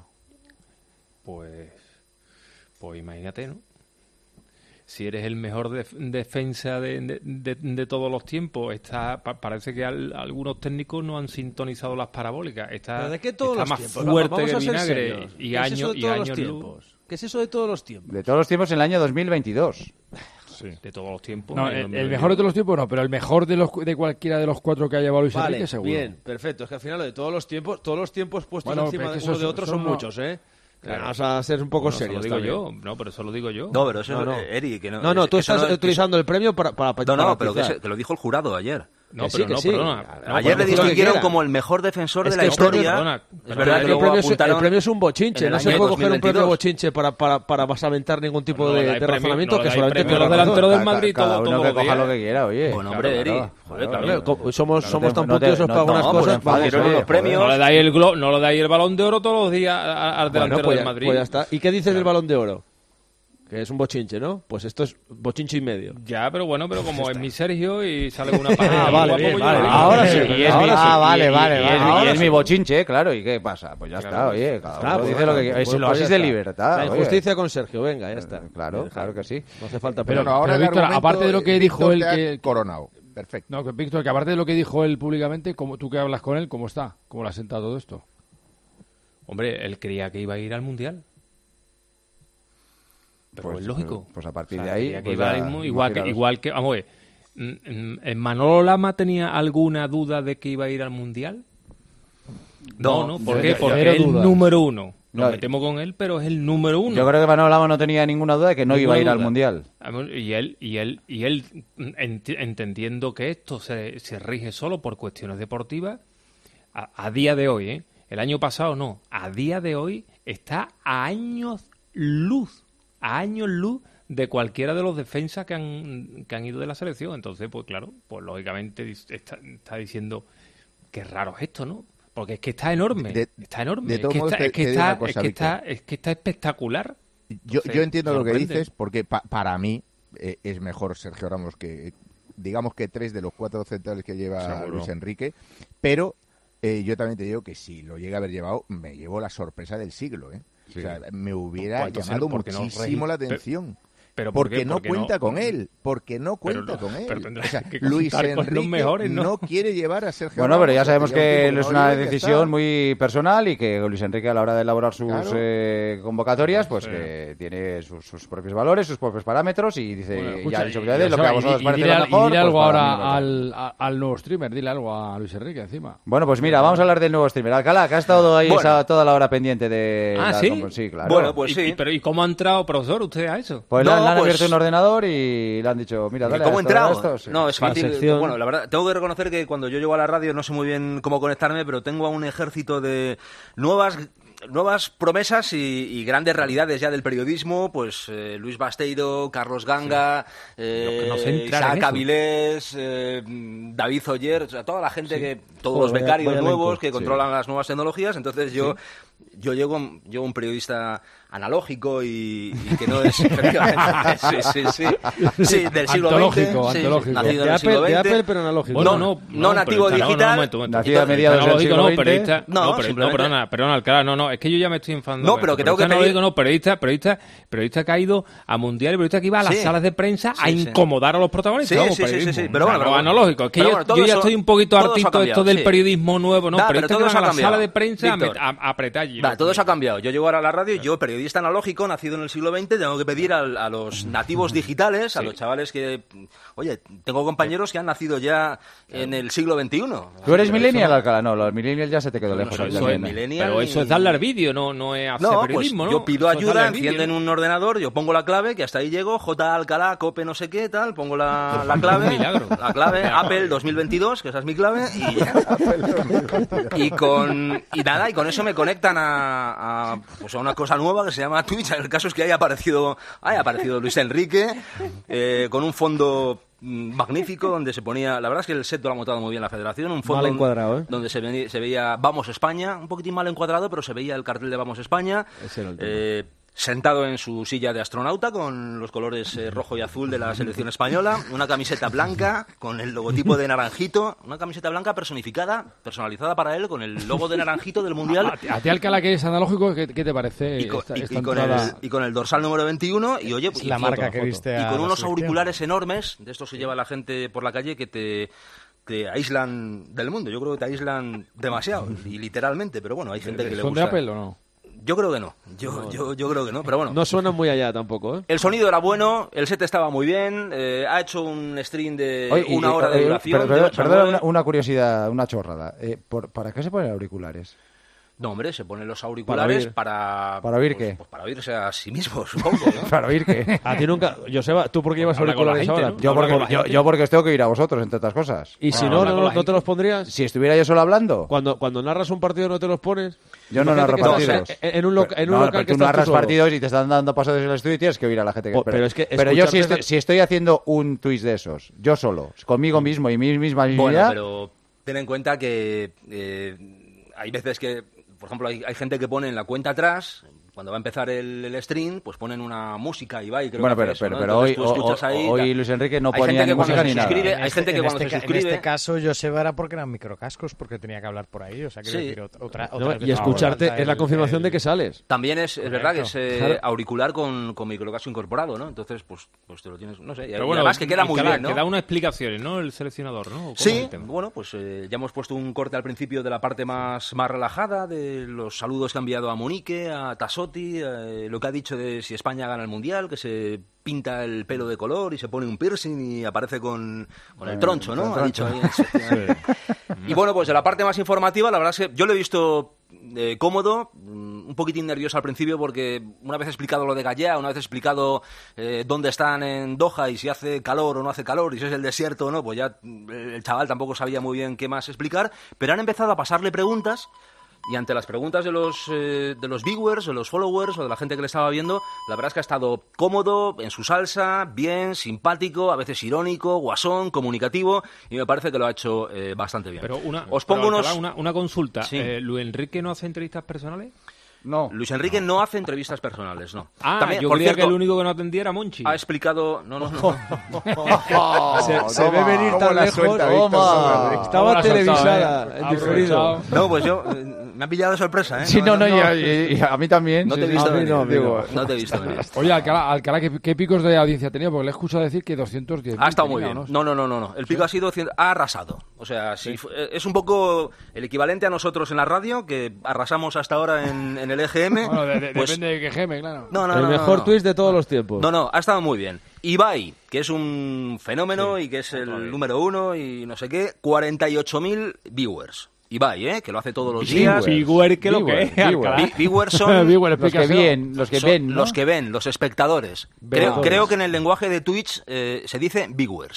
Pues, pues imagínate, ¿no? Si eres el mejor def- defensa de, de- de- de todos los tiempos, está, pa- parece que al- algunos técnicos no han sintonizado las parabólicas. Está, ¿Pero de qué todos está los más tiempos? fuerte Vamos que a el ser vinagre serios. y ¿Qué es eso años de y todos los años tiempos? luz. ¿Qué es eso de todos los tiempos? De todos los tiempos en el año dos mil veintidós. De todos los tiempos. No, en el, dos mil el veinte. mejor de todos los tiempos no, pero el mejor de los de cualquiera de los cuatro que ha llevado Luis Vale, Enrique, seguro. bien, perfecto. Es que al final lo de todos los tiempos, todos los tiempos puestos Bueno, encima pero de es que uno esos de otros son son no- muchos, ¿eh? Claro. Vamos a ser un poco Bueno, eso serios. lo digo también. yo, no, pero eso lo digo yo. No, pero eso, No, no. eh, Eri, que no... No, no, tú eso estás no- utilizando el premio para para No, no, para pero que, atizar. se- que lo dijo el jurado ayer. No, Que sí, pero que no, sí. perdona. No, Ayer bueno, le pues lo que distinguieron quiera. como el mejor defensor Es de que la el premio- historia. perdona, es perdona, verdad Pero que el, luego premio es, el apuntaron premio es un bochinche, en el no se año puede coger un dos mil veintidós. premio bochinche para, para, para basaventar ningún tipo No, de, no de dais premio- razonamiento no que dais solamente premio a pierda los razón. delanteros del Cada- Madrid, cada todo- uno todo que lo coja diga. lo que quiera, oye. Bueno, hombre, Eri, joder, claro. Hombre, co- somos, Claro, somos no tan te- puntiosos no- para algunas no, cosas. pues enfades, vamos, son oye, los premios. No le dais el, glo- no le dais el balón de oro todos los días a- a- al Bueno, delantero pues del ya, Madrid. pues ya está. ¿Y qué dices del Balón de Oro? Que es un bochinche, ¿no? Pues esto es bochinche y medio. Ya, pero bueno, pero como es mi Sergio y sale una pareja. Ah, vale, guapo, bien, pues yo vale. lo digo. Ahora sí, Y es ahora mi, sí. ah, vale, y- y- vale, y vale. es, Ahora y es sí. mi bochinche, claro. ¿Y qué pasa? Pues ya Claro. está, oye. Cada Ah, uno pues dice bueno, lo que quiera. pues Es el ya oasis está. de libertad. La oye. injusticia con Sergio, venga, ya está. Eh, Claro, claro que sí. No hace falta Pero, pero no, ahora pero el Víctor, argumento, aparte de lo que eh, dijo Víctor él te ha que... coronado. Perfecto. No, que Víctor, que aparte de lo que dijo él públicamente, como tú que hablas con él, ¿cómo está? ¿Cómo le ha sentado todo esto? Hombre, él creía que iba a ir al Mundial. Pero Pues, es lógico. pues a partir O sea, de ahí, creía que pues iba ya, al Mu- igual, que, imaginaros. igual que... Vamos a ver. mm, mm, ¿Manolo Lama tenía alguna duda de que iba a ir al Mundial? No, no, ¿por yo- qué? yo- Porque cero es el dudas. número uno. Nos No, metemos con él, pero es el número uno. Yo creo que Manolo Lama no tenía ninguna duda de que no iba a ir Ninguna al duda. Mundial. Y él, y él, y él enti- entendiendo que esto se, se rige solo por cuestiones deportivas, a, a día de hoy, ¿eh? El año pasado no, a día de hoy está a años luz, a años luz de cualquiera de los defensas que han, que han ido de la selección. Entonces, pues claro, pues lógicamente dis- está, está diciendo qué raro es esto, ¿no? Porque es que está enorme, De- está enorme, de es todos que modos, está, te- es que te digo está, una cosa, es que está, Víctor. es que está espectacular. Yo, Entonces, yo entiendo lo que sorprende. dices, porque pa- para mí eh, es mejor Sergio Ramos que, digamos que tres de los cuatro centrales que lleva Seguro. Luis Enrique, pero eh, yo también te digo que si lo llega a haber llevado, me llevo la sorpresa del siglo, ¿eh? Sí. O sea, me hubiera ¿Cuántos llamado eran? Porque no muchísimo regi- la Pe- atención. Pero ¿por Porque qué? no Porque cuenta no- con él, porque no Pero cuenta no, con él. pero tendrá O sea, que Luis contar con los Enrique mejores, ¿no? quiere llevar a Sergio Bueno, Ramos. pero ya sabemos porque que ya un tipo es que una no vive, que decisión está. muy personal y que Luis Enrique a la hora de elaborar sus Claro. eh, convocatorias, pues Sí. que tiene sus, sus propios valores, sus propios parámetros y dice, Bueno, ya escucha, ha dicho y- ustedes, y- lo que a y- vosotros y parece dile, lo al- mejor. y dile pues algo para mí ahora no lo al, a- al nuevo streamer, dile algo a Luis Enrique encima. Bueno, pues mira, vamos a hablar del nuevo streamer. Alcalá, que ha estado ahí Bueno. esa- toda la hora pendiente de... Ah, la- ¿sí? como- Sí, claro. Bueno, pues ¿Y- sí. y- pero ¿y cómo ha entrado, profesor, usted a eso? Pues No, le, le han pues- abierto un ordenador y le han dicho, mira, dale a ¿Cómo he esto, dale a entrado? esto, sí. No, es que Para tiene- sección. bueno, la verdad, tengo que reconocer que cuando yo llego a la radio no sé muy bien cómo conectarme, pero tengo a un ejército de nuevas nuevas promesas y, y grandes realidades ya del periodismo, pues eh, Luis Basteiro, Carlos Ganga, sí. eh, no Isaac Avilés, eh, David Oyer, o sea, toda la gente Sí. que, todos Joder, los becarios vaya nuevos elenco. que Sí. controlan las nuevas tecnologías, entonces yo, Sí. yo llego, yo un periodista analógico y, y que no es efectivamente, sí, sí, sí, sí, del siglo Antológico, veinte, sí, antológico. nacido De en el siglo Apple, de veinte. Apple, pero analógico. No, no, no nativo pero está- digital. No, no, un momento, un momento. Nacido a mediados del Analógico, siglo no, veinte. periodista. No, No, pero, no, simplemente- perdona, perdona, Alcalá, no, no, es que yo ya me estoy enfadando. No, con pero esto. que tengo que Periodista pedir- analógico, no, periodista, periodista, periodista que ha ido a mundial y periodista que iba a las Sí. salas de prensa a Sí, sí. incomodar a los protagonistas. Sí, vamos, sí, sí, sí, periodismo. sí, pero O sea, bueno, no, pero bueno. analógico. Es que Pero yo, bueno, todo yo ya eso- estoy un poquito todo eso ha hartito de esto cambiado, del sí. periodismo nuevo, ¿no? Da, pero Periodista todo que eso van ha a la cambiado. sala de prensa a Víctor. met- a, a apretar allí. Va, todo eso ha cambiado. Yo llego ahora a la radio y yo, periodista analógico, nacido en el siglo veinte, tengo que pedir a, a los nativos digitales, a Sí. los chavales que... Oye, tengo compañeros que han nacido ya en el siglo veintiuno. ¿Tú eres Eso- millennial, Alcalá? No, los millennials ya se te quedó No lejos. soy- ya soy también. millennial. Pero eso es darle al vídeo, no, no es hacer No, pues periodismo, ¿no? yo pido Eso es ayuda, darle al vídeo, encienden ¿no? un ordenador, yo pongo la clave, que hasta ahí llego, J. Alcalá, Cope no sé qué, tal, pongo la, la clave, Milagro. la clave, Apple dos mil veintidós, que esa es mi clave, y ya. y con y nada, y con eso me conectan a, a, pues a una cosa nueva que se llama Twitch. El caso es que haya aparecido, haya aparecido Luis Enrique, eh, con un fondo mm, magnífico donde se ponía, la verdad es que el set lo ha montado muy bien la federación, un fondo Mal encuadrado, ¿eh? donde se, veni- se veía Vamos España, un poquitín mal encuadrado, pero se veía el cartel de Vamos España, Ese era el tema. eh, sentado en su silla de astronauta con los colores eh, rojo y azul de la selección española, una camiseta blanca con el logotipo de Naranjito, una camiseta blanca personificada, personalizada para él con el logo de Naranjito del Mundial. A ti, a ti, Alcalá, que es analógico, ¿qué, qué te parece Y con, esta, y- esta y con entrada? el, y con el dorsal número veintiuno y oye Es y la foto, marca que foto. viste y a con la unos selección. auriculares enormes de estos que lleva la gente por la calle que te te aíslan del mundo. Yo creo que te aíslan demasiado y literalmente, pero bueno, hay gente que le ¿Son gusta. de Apple o no? Yo creo que no. Yo, yo, yo creo que no, pero bueno. No suenan muy allá tampoco, ¿eh? El sonido era bueno, el set estaba muy bien, eh, ha hecho un stream de Oye, y- una hora de eh, duración. pero- de pero- ocho a Perdona, nueve. una, una curiosidad, una chorrada. Eh, por- ¿Para qué se ponen auriculares? No, hombre, se ponen los auriculares oír. para... ¿Para oír pues, qué? pues para oírse a sí mismo, supongo, ¿no? ¿Para oír qué? A ti nunca... Joseba, ¿tú por qué llevas Habla con la auriculares gente, ahora? ¿no? Yo Habla porque, con la yo, gente. yo porque os tengo que oír a vosotros, entre otras cosas. Y si Bueno, no, habla no, con la no te gente. los pondrías. Si estuviera yo solo hablando, Cuando, cuando narras un partido no te los pones. yo no Imagínate narro que estás partidos. En, en un, loca- en un No, local pero que tú estás narras solo. partidos y te están dando pasos desde el estudio y tienes que oír a la gente que... Oh, pero es que pero yo si escucharte estoy, la- si estoy haciendo un twist de esos, yo solo, conmigo mismo y mi misma Bueno, vida... pero ten en cuenta que eh, hay veces que, por ejemplo, hay, hay gente que pone en la cuenta atrás, cuando va a empezar el, el stream, pues ponen una música y va y creo Bueno, que pero, hace eso, pero, ¿no? pero hoy, Entonces tú escuchas o- ahí, hoy tal. Luis Enrique no Hay ponía gente ni que cuando música se ni nada. suscribe- En hay este- gente que en cuando este se ca- suscribe... En este caso, Joseba era porque eran microcascos, porque tenía que hablar por ahí. O sea, quiero Sí. decir, otra, otra, No, otras y veces escucharte falta es la el- confirmación el- de que sales. También es, es verdad que es eh, Claro. auricular con, con microcasco incorporado, ¿no? Entonces, pues, pues te lo tienes, no sé, y, Pero y bueno, además que queda muy Alcalá, bien, ¿no? que da unas explicaciones, ¿no? El seleccionador, ¿no? ¿Cómo es Sí, el tema? bueno, pues eh, ya hemos puesto un corte al principio de la parte más, más relajada, de los saludos que ha enviado a Monique, a Tassotti, eh, lo que ha dicho de si España gana el Mundial, que se pinta el pelo de color y se pone un piercing y aparece con, con el troncho, ¿no? con el Ha dicho ahí en sección. Y bueno, pues de la parte más informativa, la verdad es que yo lo he visto eh, cómodo, mm, un poquitín nervioso al principio porque una vez explicado lo de Gallea, una vez explicado eh, dónde están en Doha y si hace calor o no hace calor y si es el desierto o no, pues ya mm, el chaval tampoco sabía muy bien qué más explicar, pero han empezado a pasarle preguntas. Y ante las preguntas de los, eh, de los viewers, de los followers o de la gente que le estaba viendo, la verdad es que ha estado cómodo, en su salsa, bien, simpático, a veces irónico, guasón, comunicativo, y me parece que lo ha hecho eh, bastante bien. Pero una, Os pongo pero, unos... Alcalá, una, una consulta. Sí. Eh, ¿Luis Enrique no hace entrevistas personales? No. Luis Enrique no hace entrevistas personales, no. Ah, También, yo por creía cierto, que el único que no atendía era Monchi. ha explicado... No, no, no. se se ve venir tan lejos. Toma. Estaba Ahora televisada, soltado, ¿eh? en Ha diferido. aprovechado. No, pues yo... eh, me ha pillado de sorpresa, ¿eh? Sí, no, no, y a, y- y a mí también. No sí, te he sí. visto A mí venir. no, digo, No te he visto venir. Oye, Alcalá, Alcalá ¿qué, qué picos de audiencia ha tenido? Porque le he escuchado decir que doscientos diez. Ha estado muy bien. No, no, no, no, no. El pico ha sido cien- ha arrasado. O sea, si fu- eh, es un poco el equivalente a nosotros en la radio, que arrasamos hasta ahora en, en el E G M. Bueno, de- de- pues- depende de que geme, claro. No, no, El no, no, mejor no. twist de todos los tiempos. No, no, ha estado muy bien. Ibai, que es un fenómeno y que es el número uno y no sé qué, cuarenta y ocho mil viewers. Ibai, ¿eh? Que lo hace todos los días. Viewer, que lo que Viewer, es, viewer. Alcalá. Vi- Viewers son Viewer, Los que explícaselo. ven, los que son ven, ¿no? los que ven, los espectadores. Creo, Veedores. creo que en el lenguaje de Twitch eh, se dice viewers.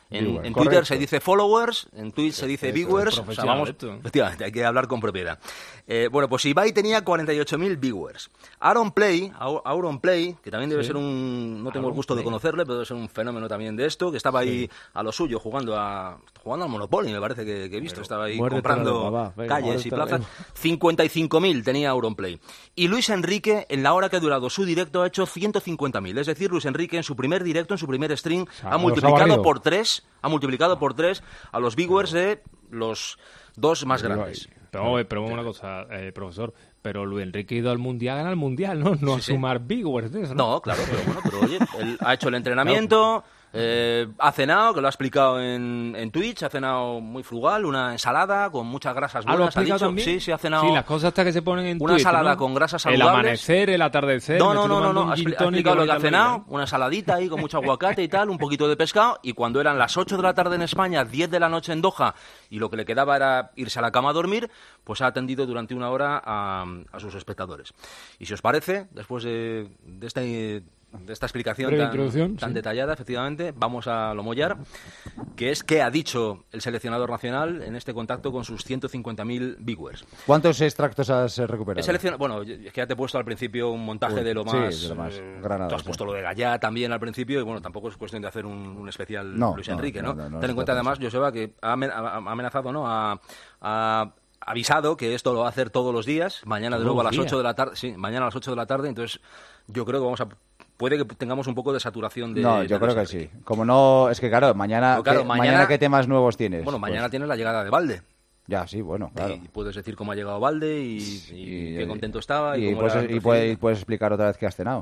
En, Viewers, en correcto. Twitter se dice followers, en Twitch se dice Esto es viewers, o sea, profesional, vamos, esto. efectivamente, hay que hablar con propiedad. Eh, bueno, pues Ibai tenía cuarenta y ocho mil viewers. Aaron Play, Au- Aaron Play, que también debe Sí. ser un, no tengo Aaron el gusto de Play. conocerle, pero debe ser un fenómeno también de esto, que estaba ahí a lo suyo jugando a jugando al Monopoly, me parece que, que he visto, estaba ahí muérdete comprando la lengua, va, venga, calles y muérdete la plazas. lengua. cincuenta y cinco mil tenía Auron Play. Y Luis Enrique, en la hora que ha durado su directo, ha hecho ciento cincuenta mil. Es decir, Luis Enrique en su primer directo, en su primer stream, sea, ha los ha multiplicado barrido. por tres, ha multiplicado por tres a los viewers de los dos más grandes. Pero, pero una cosa, eh, profesor, pero Luis Enrique ha ido al Mundial, gana el Mundial, ¿no? No Sí, a sí. sumar viewers de eso, ¿no? No, claro, pero bueno, pero oye, él ha hecho el entrenamiento, eh, ha cenado, que lo ha explicado en, en Twitch, ha cenado muy frugal, una ensalada con muchas grasas Ah, ¿lo ha buenas, ha explicado dicho. también? Sí, sí, ha cenado Sí, las cosas hasta que se ponen en una Twitter, ensalada ¿no? con grasas El saludables. amanecer, el atardecer... No, me no, estoy no, no, tomando no, un ha gin expli- ha tonic explicado lo que ha igual que cenado, el una ensaladita ahí con mucho aguacate y tal, un poquito de pescado, y cuando eran las ocho de la tarde en España, diez de la noche en Doha, y lo que le quedaba era irse a la cama a dormir, pues ha atendido durante una hora a, a sus espectadores. Y si os parece, después de, de esta... de esta explicación Breve tan, introducción, tan sí. detallada, efectivamente, vamos a lo mollar, que es qué ha dicho el seleccionador nacional en este contacto con sus ciento cincuenta mil viewers. ¿Cuántos extractos has eh, He recuperado? seleccionado, bueno, es que ya te he puesto al principio un montaje Uy, de lo sí, más... de lo más eh, granado, tú has sí. puesto lo de Gallá también al principio y bueno, tampoco es cuestión de hacer un, un especial No, Luis no, Enrique, ¿no? no, no, no Ten se en cuenta trata de además, Joseba, que ha amen- ha amenazado, ¿no? Ha, ha avisado que esto lo va a hacer todos los días, mañana de Todos nuevo a los las días. ocho de la tarde, sí, mañana a las ocho de la tarde, entonces yo creo que vamos a... Puede que tengamos un poco de saturación de... No, de yo creo Luis que Enrique. sí. Como no, es que claro, mañana, Pero claro, ¿qué, mañana- mañana qué temas nuevos tienes? Bueno, mañana Pues, tienes la llegada de Valde. ya, sí, bueno, claro. Y puedes decir cómo ha llegado Valde y, y qué contento estaba. Y, Y, cómo puedes, le han y recibido. puedes- y puedes explicar otra vez que has cenado.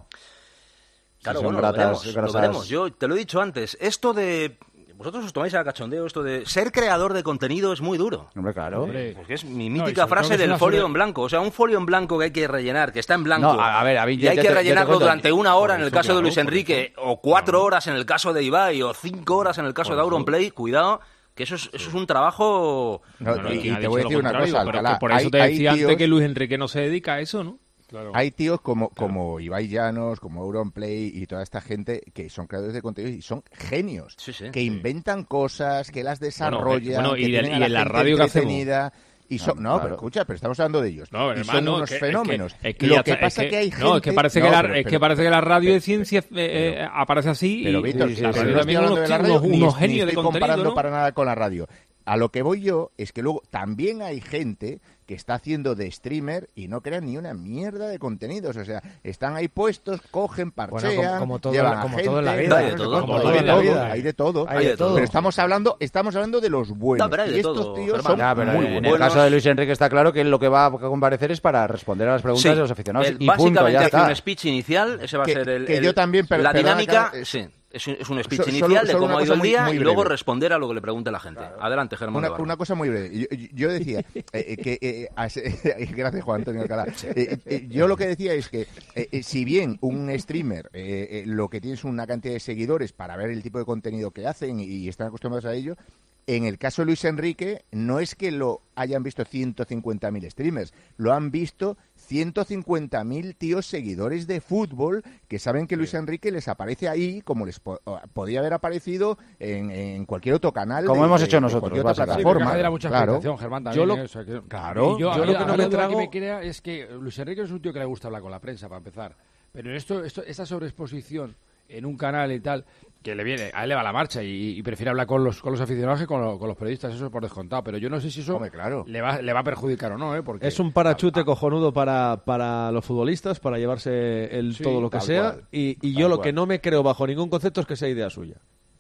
Claro, Si son bueno, lo gratas- veremos, lo grasas- veremos. Yo te lo he dicho antes, esto de... Vosotros os tomáis a cachondeo, esto de ser creador de contenido es muy duro. Hombre, claro. Hombre. Porque es mi No, y mítica sobre frase todo que es del una folio sobre- en blanco. O sea, un folio en blanco que hay que rellenar, que está en blanco. No, a- a ver, a mí y ya- hay ya que te- ya te rellenarlo cuento. durante una hora Por en el eso, caso de claro, Luis por Enrique, eso. o cuatro horas en el caso de Ibai, o cinco horas en el caso Por de eso. Auronplay. Cuidado, que eso es, eso es un trabajo... No, No, no, y, ¿quién y ha te voy a dicho decir lo una contrario? cosa, Pero Alcalá. que por eso hay, te hay decía antes tíos- que Luis Enrique no se dedica a eso, ¿no? Claro. Hay tíos como, como Ibai Llanos, como Auronplay y toda esta gente que son creadores de contenido y son genios, Sí, sí. que inventan cosas, que las desarrollan, bueno, que y de- tienen a y la en la gente radio que hacemos. entretenida. Y son, no, claro. pero escucha, pero estamos hablando de ellos. No, y hermano, son unos que- es que- fenómenos. Es que, Lo ya que está, pasa es es que hay gente... No, es que parece, No, que, la, pero- es que pero- parece que la radio pero- de ciencia eh, eh, aparece así Pero y Víctor, y si la no radio estoy también hablando unos, de la tíos, radio, unos, ni, unos ni genios de estoy contenido, comparando ¿no? para nada con la radio. A lo que voy yo es que luego también hay gente que está haciendo de streamer y no crean ni una mierda de contenidos. O sea, están ahí puestos, cogen, parchean, como- como todo- llevan a como gente, todo en la no vida. sé Hay de todo, cuánto, como hay todo de en la todo, vida. hay de todo. Hay de todo. Pero estamos hablando, estamos hablando de los buenos. No, pero hay de y estos todo, tíos Germán. son Ya, pero muy en buenos. el caso de Luis Enrique está claro que él lo que va a comparecer es para responder a las preguntas Sí, de los aficionados. él y punto, básicamente ya hace está. un speech inicial, ese va a Que- ser el, que el- yo también, per- la perdona, dinámica, Carlos, sí, es un, es un speech So- solo- inicial de solo cómo una ha ido el cosa muy- día muy y luego breve. responder a lo que le pregunte la gente. Adelante, Germán Una, Navarro. una cosa muy breve. Yo, yo- yo decía eh, eh, que... eh, as- gracias, Juan Antonio Alcalá. Eh, eh, yo lo que decía es que eh, eh, si bien un streamer eh, eh, lo que tiene es una cantidad de seguidores para ver el tipo de contenido que hacen y, y están acostumbrados a ello, en el caso de Luis Enrique no es que lo hayan visto ciento cincuenta mil streamers, lo han visto ciento cincuenta mil tíos seguidores de fútbol que saben que Luis Enrique les aparece ahí como les po- podía haber aparecido en, en cualquier otro canal. Como de- hemos de- hecho de nosotros, cualquier otra básicamente. Sí, pero plataforma. que genera mucha claro. expectación, Germán, también. Yo lo- ¿eh? O sea, que- claro. Y yo, Yo a lo mí- que a no mí me la duda trago- que me crea es que Luis Enrique es un tío que le gusta hablar con la prensa, para empezar. Pero en esto, esto esta sobreexposición en un canal y tal, que le viene, a él le va la marcha y, y prefiere hablar con los, con los aficionados que con, lo- con los periodistas, eso por descontado. Pero yo no sé si eso Hombre, claro. le, va, le va a perjudicar o no, ¿eh? Porque Es un parachute cojonudo para, para los futbolistas, para llevarse el Sí, todo lo que tal sea. cual. Y, y Tal yo lo cual. que no me creo bajo ningún concepto es que sea idea suya.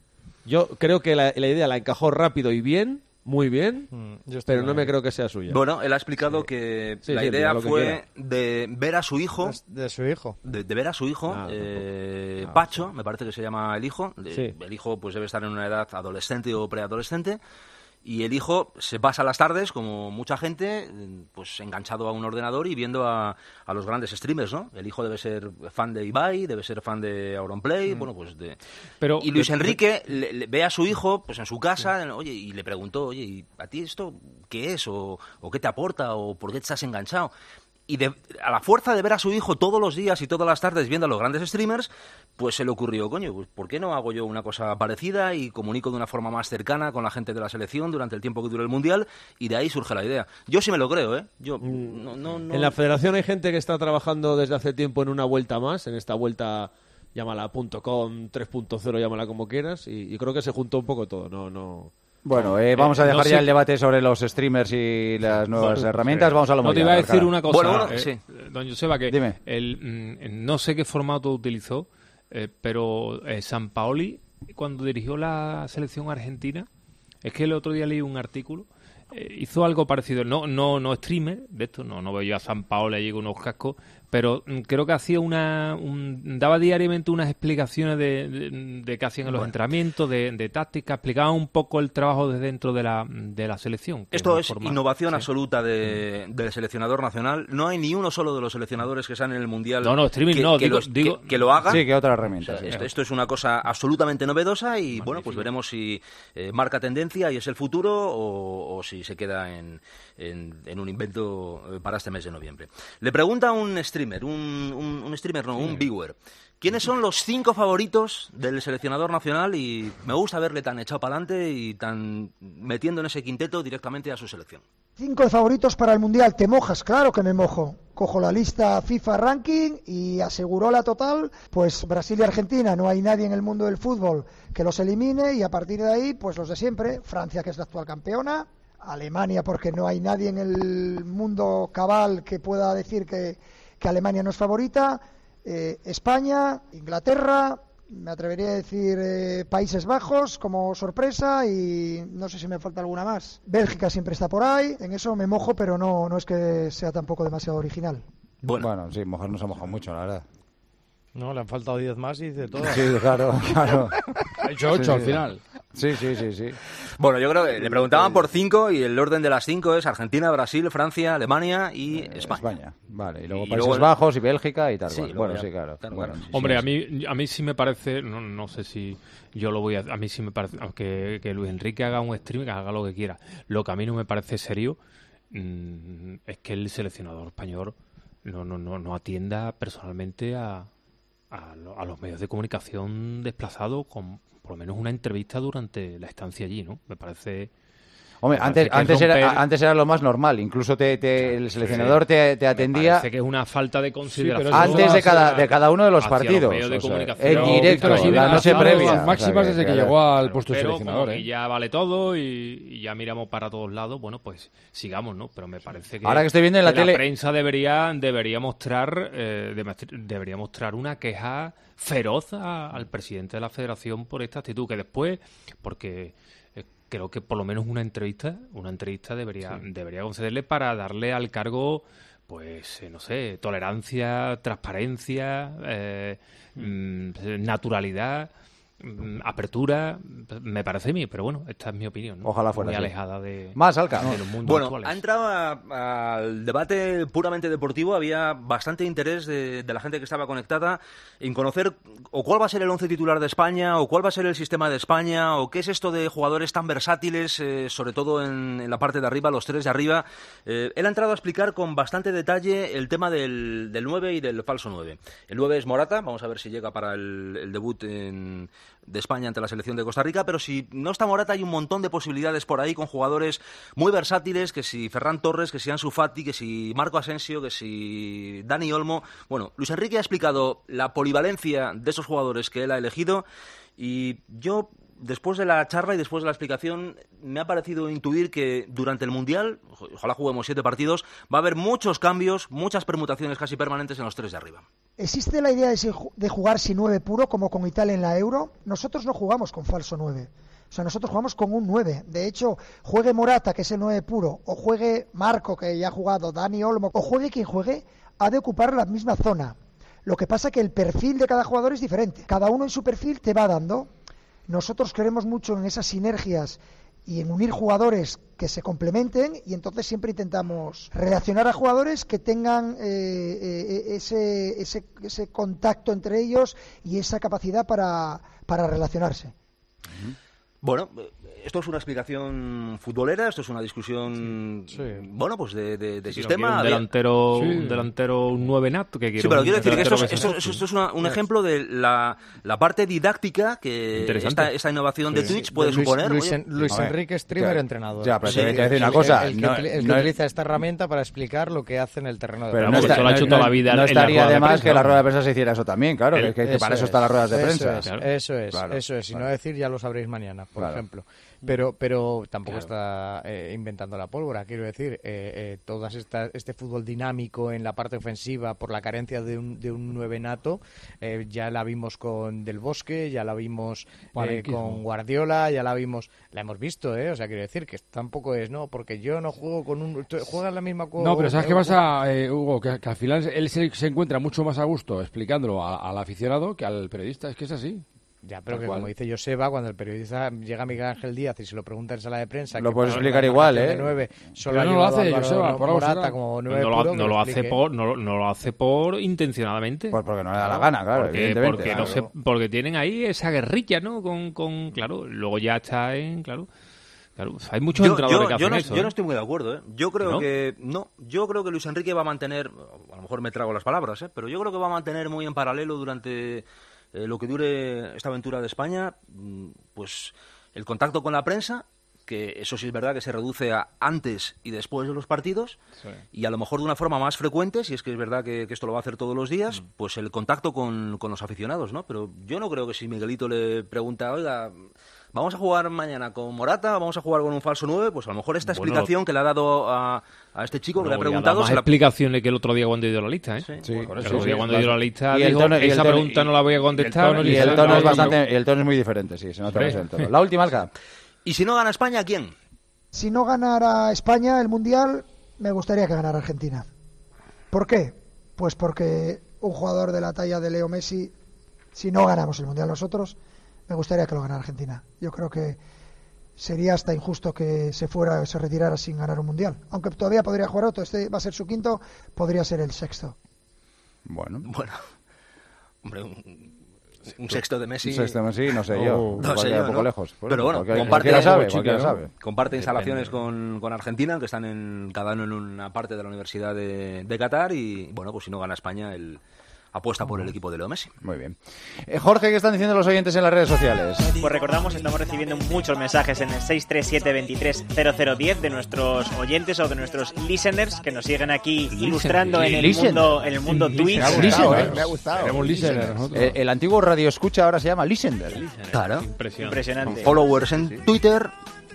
Yo creo que la, la idea la encajó rápido y bien, muy bien, Mm, yo estoy pero no con me él. creo que sea suya. Bueno, él ha explicado que Sí, la sí, idea diga lo que fue quiera. de ver a su hijo, De, de su hijo. de, de ver a su hijo, Ah, eh, tampoco. Ah, Pacho, me parece que se llama el hijo. De- Sí. El hijo pues debe estar en una edad adolescente o preadolescente. Y el hijo se pasa las tardes, como mucha gente, pues enganchado a un ordenador y viendo a, a los grandes streamers, ¿no? El hijo debe ser fan de Ibai, debe ser fan de Auronplay, bueno, pues de... Pero, Y Luis de- Enrique le, le- ve a su hijo pues en su casa, oye, y le preguntó, oye, ¿y a ti esto qué es? ¿O, o qué te aporta? ¿O por qué estás enganchado? y de, a la fuerza de ver a su hijo todos los días y todas las tardes viendo a los grandes streamers, pues se le ocurrió, coño, pues ¿por qué no hago yo una cosa parecida y comunico de una forma más cercana con la gente de la selección durante el tiempo que dure el Mundial? Y de ahí surge la idea. Yo sí me lo creo, ¿eh? Yo no, no, no... En la federación hay gente que está trabajando desde hace tiempo en una vuelta más, en esta vuelta, llámala punto com, tres punto cero, llámala como quieras, y, y creo que se juntó un poco todo, no... no... Bueno, eh, vamos a dejar no sé... ya el debate sobre los streamers y las nuevas bueno, herramientas. Vamos a lo No te mollar, iba a decir cara. una cosa, Bueno, bueno, eh, sí. don Joseba, que Dime. El, mm, no sé qué formato utilizó, eh, pero eh, Sampaoli, cuando dirigió la selección argentina, es que el otro día leí un artículo, eh, hizo algo parecido, no no no streamer, de esto no, no veo yo a Sampaoli allí con unos cascos, pero mm, creo que hacía una un, daba diariamente unas explicaciones de, de, de qué hacían en los bueno. entrenamientos, de, de táctica, explicaba un poco el trabajo desde dentro de la, de la selección. Esto es forma... innovación sí. absoluta de, del seleccionador nacional. No hay ni uno solo de los seleccionadores que están en el Mundial no, no, streaming que, no, que, digo, los, digo... que, que lo haga. Sí, que otra herramienta. O sea, Sí. Esto, esto es una cosa absolutamente novedosa y Magnífico. bueno, pues veremos si eh, marca tendencia y es el futuro o, o si se queda en, en, en un invento para este mes de noviembre. Le pregunta un streamer, un, un, un streamer no, sí. un viewer, ¿quiénes son los cinco favoritos del seleccionador nacional? Y me gusta verle tan echado para adelante y tan metiendo en ese quinteto directamente a su selección. Cinco favoritos para el Mundial. ¿Te mojas? Claro que me mojo. Cojo la lista FIFA Ranking y aseguró la total, pues Brasil y Argentina. No hay nadie en el mundo del fútbol que los elimine y a partir de ahí, pues los de siempre. Francia, que es la actual campeona. Alemania, porque no hay nadie en el mundo cabal que pueda decir que, que Alemania no es favorita. Eh, España, Inglaterra, me atrevería a decir eh, Países Bajos como sorpresa y no sé si me falta alguna más. Bélgica siempre está por ahí, en eso me mojo, pero no, no es que sea tampoco demasiado original. Bueno, bueno sí, mojar no se ha mojado mucho, la verdad. No, le han faltado diez más y de todas. Sí, claro, claro. Ha hecho ocho sí, al sí. final. Sí, sí, sí, sí. Bueno, yo creo que le preguntaban por cinco y el orden de las cinco es Argentina, Brasil, Francia, Alemania y eh, España. España. Vale, y luego y Países luego... Bajos y Bélgica y tal. Sí, cual. bueno, bueno, ya, sí, claro. claro, bueno, claro. sí, Hombre, sí, a sí. mí a mí sí me parece, no, no sé si yo lo voy a... A mí sí me parece que, que Luis Enrique haga un stream, que haga lo que quiera. Lo que a mí no me parece serio mmm, es que el seleccionador español no, no, no, no atienda personalmente a... A, lo, a los medios de comunicación desplazados con por lo menos una entrevista durante la estancia allí, ¿no? Me parece... Hombre, me antes, parece antes, romper... era, antes era lo más normal. Incluso te, te, el seleccionador te, te atendía... Me parece que es una falta de consideración. Sí, antes de cada, de cada uno de los partidos. Los de o sea, comunicación. en directo, Víctor, la noche ha previa. las máximas o sea, que, desde que, que llegó al Claro, puesto de pero seleccionador. como ¿eh? que ya vale todo y, y ya miramos para todos lados, bueno, pues sigamos, ¿no? Pero me parece que... Ahora que estoy viendo en la que tele... La prensa debería, debería mostrar eh, de- debería mostrar una queja feroz a- al presidente de la federación por esta actitud, que después, porque... Creo que por lo menos una entrevista, una entrevista debería, sí. debería concederle para darle al cargo, pues, eh, no sé, tolerancia, transparencia, eh, mm. Mm, naturalidad, mm, apertura, me parece a mí, pero bueno, esta es mi opinión, ¿no? Ojalá fuera muy así. alejada de, Más, Alca. de los mundos Bueno, actuales. ha entrado a- al debate puramente deportivo. Había bastante interés de, de la gente que estaba conectada en conocer o cuál va a ser el once titular de España, o cuál va a ser el sistema de España, o qué es esto de jugadores tan versátiles, eh, sobre todo en, en la parte de arriba, los tres de arriba. Eh, él ha entrado a explicar con bastante detalle el tema del, del nueve y del falso nueve. El nueve es Morata, vamos a ver si llega para el, el debut en, de España ante la selección de Costa Rica, pero si no está Morata hay un montón de posibilidades por ahí con jugadores muy versátiles, que si Ferran Torres, que si Ansu Fati, que si Marco Asensio, que si Dani Olmo. Bueno, Luis Enrique ha explicado la polivalencia de esos jugadores que él ha elegido y yo, después de la charla y después de la explicación, me ha parecido intuir que durante el Mundial, ojalá juguemos siete partidos, va a haber muchos cambios, muchas permutaciones casi permanentes en los tres de arriba. ¿Existe la idea de jugar sin nueve puro como con Italia en la Euro? Nosotros no jugamos con falso nueve. O sea, nosotros jugamos con un nueve. De hecho, juegue Morata, que es el nueve puro, o juegue Marco, que ya ha jugado, Dani Olmo, o juegue quien juegue, ha de ocupar la misma zona. Lo que pasa es que el perfil de cada jugador es diferente. Cada uno en su perfil te va dando. Nosotros creemos mucho en esas sinergias y en unir jugadores que se complementen, y entonces siempre intentamos relacionar a jugadores que tengan eh, eh, ese, ese, ese contacto entre ellos y esa capacidad para, para relacionarse. Bueno, esto es una explicación futbolera, esto es una discusión, sí, sí. bueno, pues de, de, de sí, sistema. Un delantero, sí. un delantero, un nueve nato que quiere. Sí, pero quiero un decir que esto, es, esto, esto, esto es una, un ejemplo de la, la parte didáctica que esta, esta innovación sí. de Twitch puede Luis, suponer. Luis, Oye, Luis Enrique Streamer, ya, entrenador. Ya, pero sí, te voy a decir una cosa. El, el, no, el, el que no, utiliza esta herramienta para explicar lo que hace en el terreno de pero prensa. no, está, lo ha hecho no, toda la vida no en estaría la de más prensa, que la rueda de prensa se hiciera eso también, claro, el, que, que para eso están las ruedas de prensa. Eso es, eso es, claro, eso es. Si claro. no decir, ya lo sabréis mañana, por claro. ejemplo. Pero, pero tampoco claro. está eh, inventando la pólvora, quiero decir, eh, eh, todas esta, este fútbol dinámico en la parte ofensiva por la carencia de un, de un nueve nato, eh, ya la vimos con Del Bosque, ya la vimos eh, con Guardiola, ya la vimos, la hemos visto, eh, o sea, quiero decir que tampoco es, no, porque yo no juego con un, juegas la misma cosa. No, pero ¿sabes qué pasa, eh, Hugo? Que, que al final él se, se encuentra mucho más a gusto explicándolo a, al aficionado que al periodista, es que es así. Ya, pero que como dice Joseba, cuando el periodista llega a Miguel Ángel Díaz y se lo pregunta en sala de prensa... Lo puedes explicar igual, ¿eh? nueve, solo no lo hace Joseba, por Morata como nueve no, lo, puro, no lo hace por no, no lo hace por intencionadamente. Pues porque no le da la gana, claro, porque, evidentemente. Porque, claro. No sé, porque tienen ahí esa guerrilla, ¿no? Con, con claro, luego ya está en... claro. Claro, hay muchos yo, entrenadores yo, que hacen yo no, eso. Yo ¿eh? no estoy muy de acuerdo, ¿eh? Yo creo ¿No? que... No, yo creo que Luis Enrique va a mantener... A lo mejor me trago las palabras, ¿eh? Pero yo creo que va a mantener muy en paralelo durante... Eh, lo que dure esta aventura de España, pues el contacto con la prensa, que eso sí es verdad que se reduce a antes y después de los partidos, sí. y a lo mejor de una forma más frecuente, si es que es verdad que, que esto lo va a hacer todos los días, mm. pues el contacto con, con los aficionados, ¿no? Pero yo no creo que si Miguelito le pregunta, oiga, vamos a jugar mañana con Morata, vamos a jugar con un falso nueve, pues a lo mejor esta bueno, explicación que le ha dado a, a este chico no, que le ha preguntado... Más se la... explicaciones que el otro día cuando dio la lista, ¿eh? Sí, sí, por eso, eso, el otro día sí, cuando sí, dio la lista y el dijo, tono, y esa tono, pregunta y, no la voy a contestar. Y el tono, y el tono, es bastante, y el tono es muy diferente, sí, se nota sí. el tono. La última, Alca. ¿Y si no gana España, quién? Si no ganara España el Mundial, me gustaría que ganara Argentina. ¿Por qué? Pues porque un jugador de la talla de Leo Messi, si no ganamos el Mundial nosotros, me gustaría que lo ganara Argentina. Yo creo que sería hasta injusto que se fuera, se retirara sin ganar un Mundial. Aunque todavía podría jugar otro, este va a ser su quinto, podría ser el sexto. Bueno, bueno, hombre, un, un sexto de Messi. Un sexto de Messi, no sé yo, no sé yo, un poco ¿no? lejos. Pues, pero bueno, cualquiera, comparte, cualquiera sabe, chica, cualquiera ¿no? sabe. comparte instalaciones con, con Argentina, que están en cada uno en una parte de la Universidad de, de Qatar, y bueno, pues si no gana España, el apuesta por el equipo de Leo Messi. Muy bien. Eh, Jorge, ¿qué están diciendo los oyentes en las redes sociales? Pues recordamos, estamos recibiendo muchos mensajes en el seis tres siete, veintitrés cero cero diez de nuestros oyentes o de nuestros listeners que nos siguen aquí ilustrando en el mundo, en el mundo Twitch. Me ha gustado, ¿eh? Me ha gustado. Tenemos listeners. El, el antiguo radio escucha ahora se llama listener. Claro. Impresionante. Impresionante. Followers en Twitter,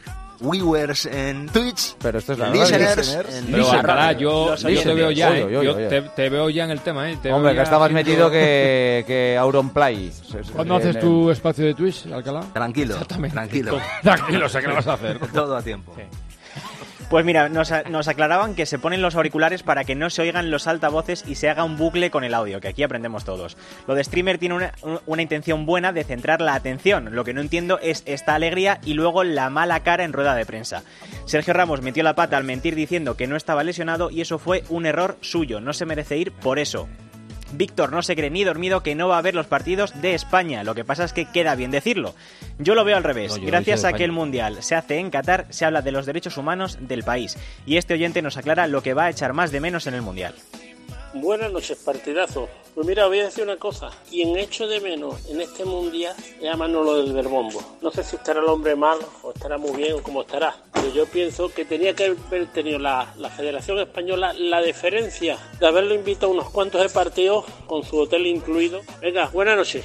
viewers en Twitch, pero esto es la listeners en Listener. Yo, yo te veo ya, ¿eh? Yo te, te veo ya en el tema, ¿eh? Te Hombre, que estabas haciendo... metido que, que Auronplay. ¿Cuándo haces el... tu espacio de Twitch, Alcalá? Tranquilo, tranquilo. Tranquilo, sé que lo vas a hacer. Todo a tiempo. Sí. Pues mira, nos, nos aclaraban que se ponen los auriculares para que no se oigan los altavoces y se haga un bucle con el audio, que aquí aprendemos todos. Lo de streamer tiene una, una intención buena de centrar la atención. Lo que no entiendo es esta alegría y luego la mala cara en rueda de prensa. Sergio Ramos metió la pata al mentir diciendo que no estaba lesionado y eso fue un error suyo. No se merece ir por eso. Víctor no se cree ni dormido que no va a ver los partidos de España. Lo que pasa es que queda bien decirlo. Yo lo veo al revés. No, Gracias a que el Mundial se hace en Qatar, se habla de los derechos humanos del país. Y este oyente nos aclara lo que va a echar más de menos en el Mundial. Buenas noches, partidazo. Pues mira, voy a decir una cosa. Quien echo de menos en este Mundial es a Manolo del Berbombo. No sé si estará el hombre mal o estará muy bien o cómo estará. Pero yo pienso que tenía que haber tenido la, la Federación Española la deferencia de haberlo invitado a unos cuantos de partidos con su hotel incluido. Venga, buenas noches.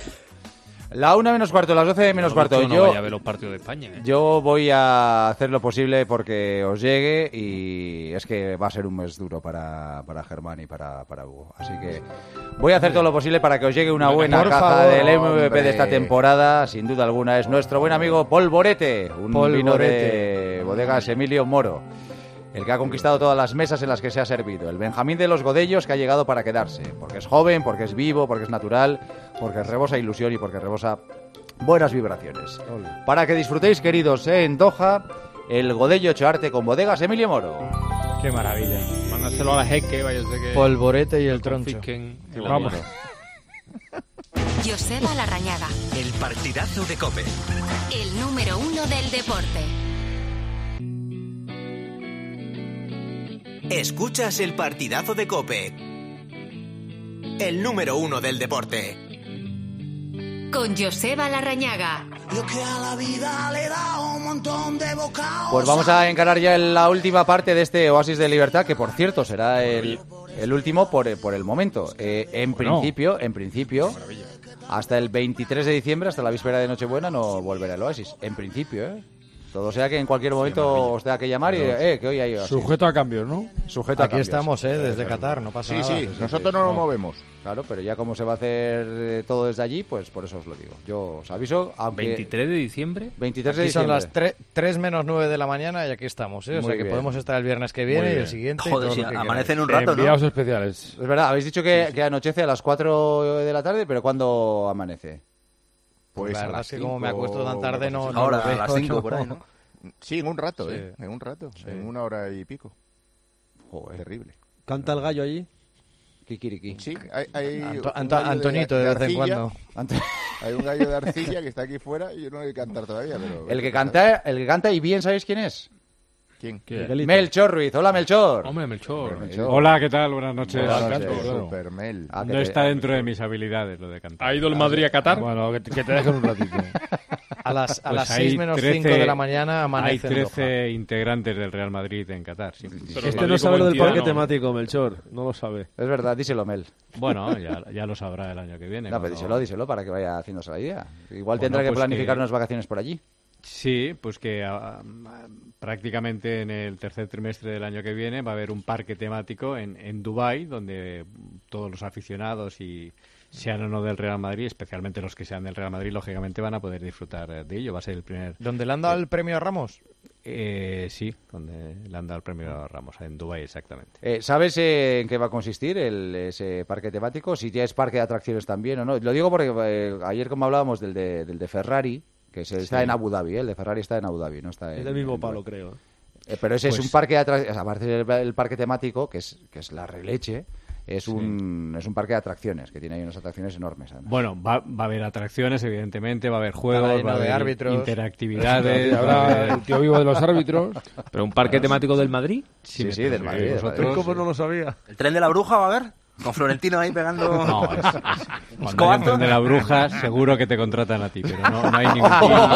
La una menos cuarto, las doce menos cuarto. No yo, vaya a ver los partidos de España, ¿eh? Yo voy a hacer lo posible porque os llegue y es que va a ser un mes duro para, para Germán y para, para Hugo. Así que voy a hacer todo lo posible para que os llegue una buena Por caja favor, del M V P hombre. de esta temporada. Sin duda alguna es nuestro buen amigo Polvorete, un Polvorete. vino de bodegas Emilio Moro. El que ha conquistado todas las mesas en las que se ha servido. El Benjamín de los Godellos que ha llegado para quedarse. Porque es joven, porque es vivo, porque es natural, porque rebosa ilusión y porque rebosa buenas vibraciones. Hola. Para que disfrutéis, queridos, ¿eh? En Doha, el Godello hecho arte con bodegas Emilio Moro. Qué maravilla. Mándaselo a la jeque, vaya, sé que... Polvorete y el troncho. Confisquen el Vamos. Joseba Larrañaga. El partidazo de COPE. El número uno del deporte. Escuchas el partidazo de COPE. El número uno del deporte. Con Joseba Larrañaga. Pues vamos a encarar ya la última parte de este Oasis de Libertad, que por cierto será el, el último por, por el momento. Eh, en Bueno. principio, en principio, hasta el veintitrés de diciembre, hasta la víspera de Nochebuena, no volverá el Oasis. En principio, ¿eh? Todo sea que en cualquier momento os tenga que llamar y eh, que hoy hay Oasis. Sujeto a cambios, ¿no? Sujeto a Aquí cambios. estamos, ¿eh? Desde Qatar, no pasa Sí, nada. sí, nosotros no nos movemos. Claro, pero ya como se va a hacer eh, todo desde allí, pues por eso os lo digo. Yo os aviso, aunque... ¿veintitrés de diciembre? veintitrés de Aquí son diciembre. las tres menos nueve de la mañana y aquí estamos, ¿eh? O Muy sea que bien. podemos estar el viernes que viene Muy y el bien. siguiente. y Joder, todo si lo que amanecen queráis. un rato, ¿no? Enviados especiales. Es verdad, habéis dicho que, que anochece a las cuatro de la tarde, pero ¿cuándo amanece? Pues la a verdad las es que como me cinco, acuesto tan tarde no, no Ahora, lo a veo, las cinco no. por ahí, ¿no? Sí, en un rato, Sí. ¿eh? En un rato, Sí. en una hora y pico. Joder. Terrible. ¿Canta el gallo allí? Kikiriki. Sí, hay, hay Anto- un Anto- gallo Antonito de vez en arcilla, cuando. Ante- Hay un gallo de arcilla que está aquí fuera y yo no he cantar todavía, pero... El que canta, el que canta y bien, ¿sabéis quién es? ¿Quién? Miguelito. Melchor Ruiz. Hola, Melchor. Hombre, Melchor. Melchor. Hola, ¿qué tal? Buenas noches. Buenas Al noches. canto, claro. Supermel. Ah, que No te- está dentro de mis habilidades lo de cantar. ¿Ha ido el Madrid a Qatar? Bueno, que te, que te dejen un ratito. A las, a Pues las hay seis menos trece cinco de la mañana Hay amanece en trece Doha. integrantes del Real Madrid en Qatar. sí. Pero Este Madrid no sabe como lo del entidad, parque no. temático, Melchor. No lo sabe. Es verdad, díselo, Mel. Bueno, ya, ya lo sabrá el año que viene. No, pero cuando- díselo, díselo para que vaya haciéndose la idea. Igual Bueno, tendrá que pues planificar que- unas vacaciones por allí. Sí, pues que ah, ah, prácticamente en el tercer trimestre del año que viene va a haber un parque temático en, en Dubái, donde todos los aficionados y sean o no del Real Madrid, especialmente los que sean del Real Madrid, lógicamente van a poder disfrutar eh, de ello. Va a ser el primer... ¿Dónde le han dado el premio a Ramos? Eh, sí, donde le han dado el premio a Ramos, en Dubái exactamente. Eh, ¿Sabes eh, en qué va a consistir el, ese parque temático? Si ya es parque de atracciones también o no. Lo digo porque eh, ayer como hablábamos del de, del de Ferrari, que se, está Sí. en Abu Dhabi, ¿eh? El de Ferrari está en Abu Dhabi, no está en, Es del mismo en palo, Dubái. creo. Eh, pero ese es Pues- un parque de atracciones, aparte del el parque temático, que es, que es la releche, es un, es un parque de atracciones, que tiene ahí unas atracciones enormes. además. Bueno, va, va a haber atracciones, evidentemente, va a haber juegos, lleno va a de haber árbitros. interactividades. Y va a habrá haber- el tío vivo de los árbitros. ¿Pero un parque temático del Madrid? Sí, sí, del Madrid, del vosotros- Madrid. ¿Cómo no lo sabía? ¿El tren de la bruja va a haber? Con Florentino ahí pegando... No, es, es- cuando Escobazo. hay un tren de la bruja, seguro que te contratan a ti, pero no, no hay ningún...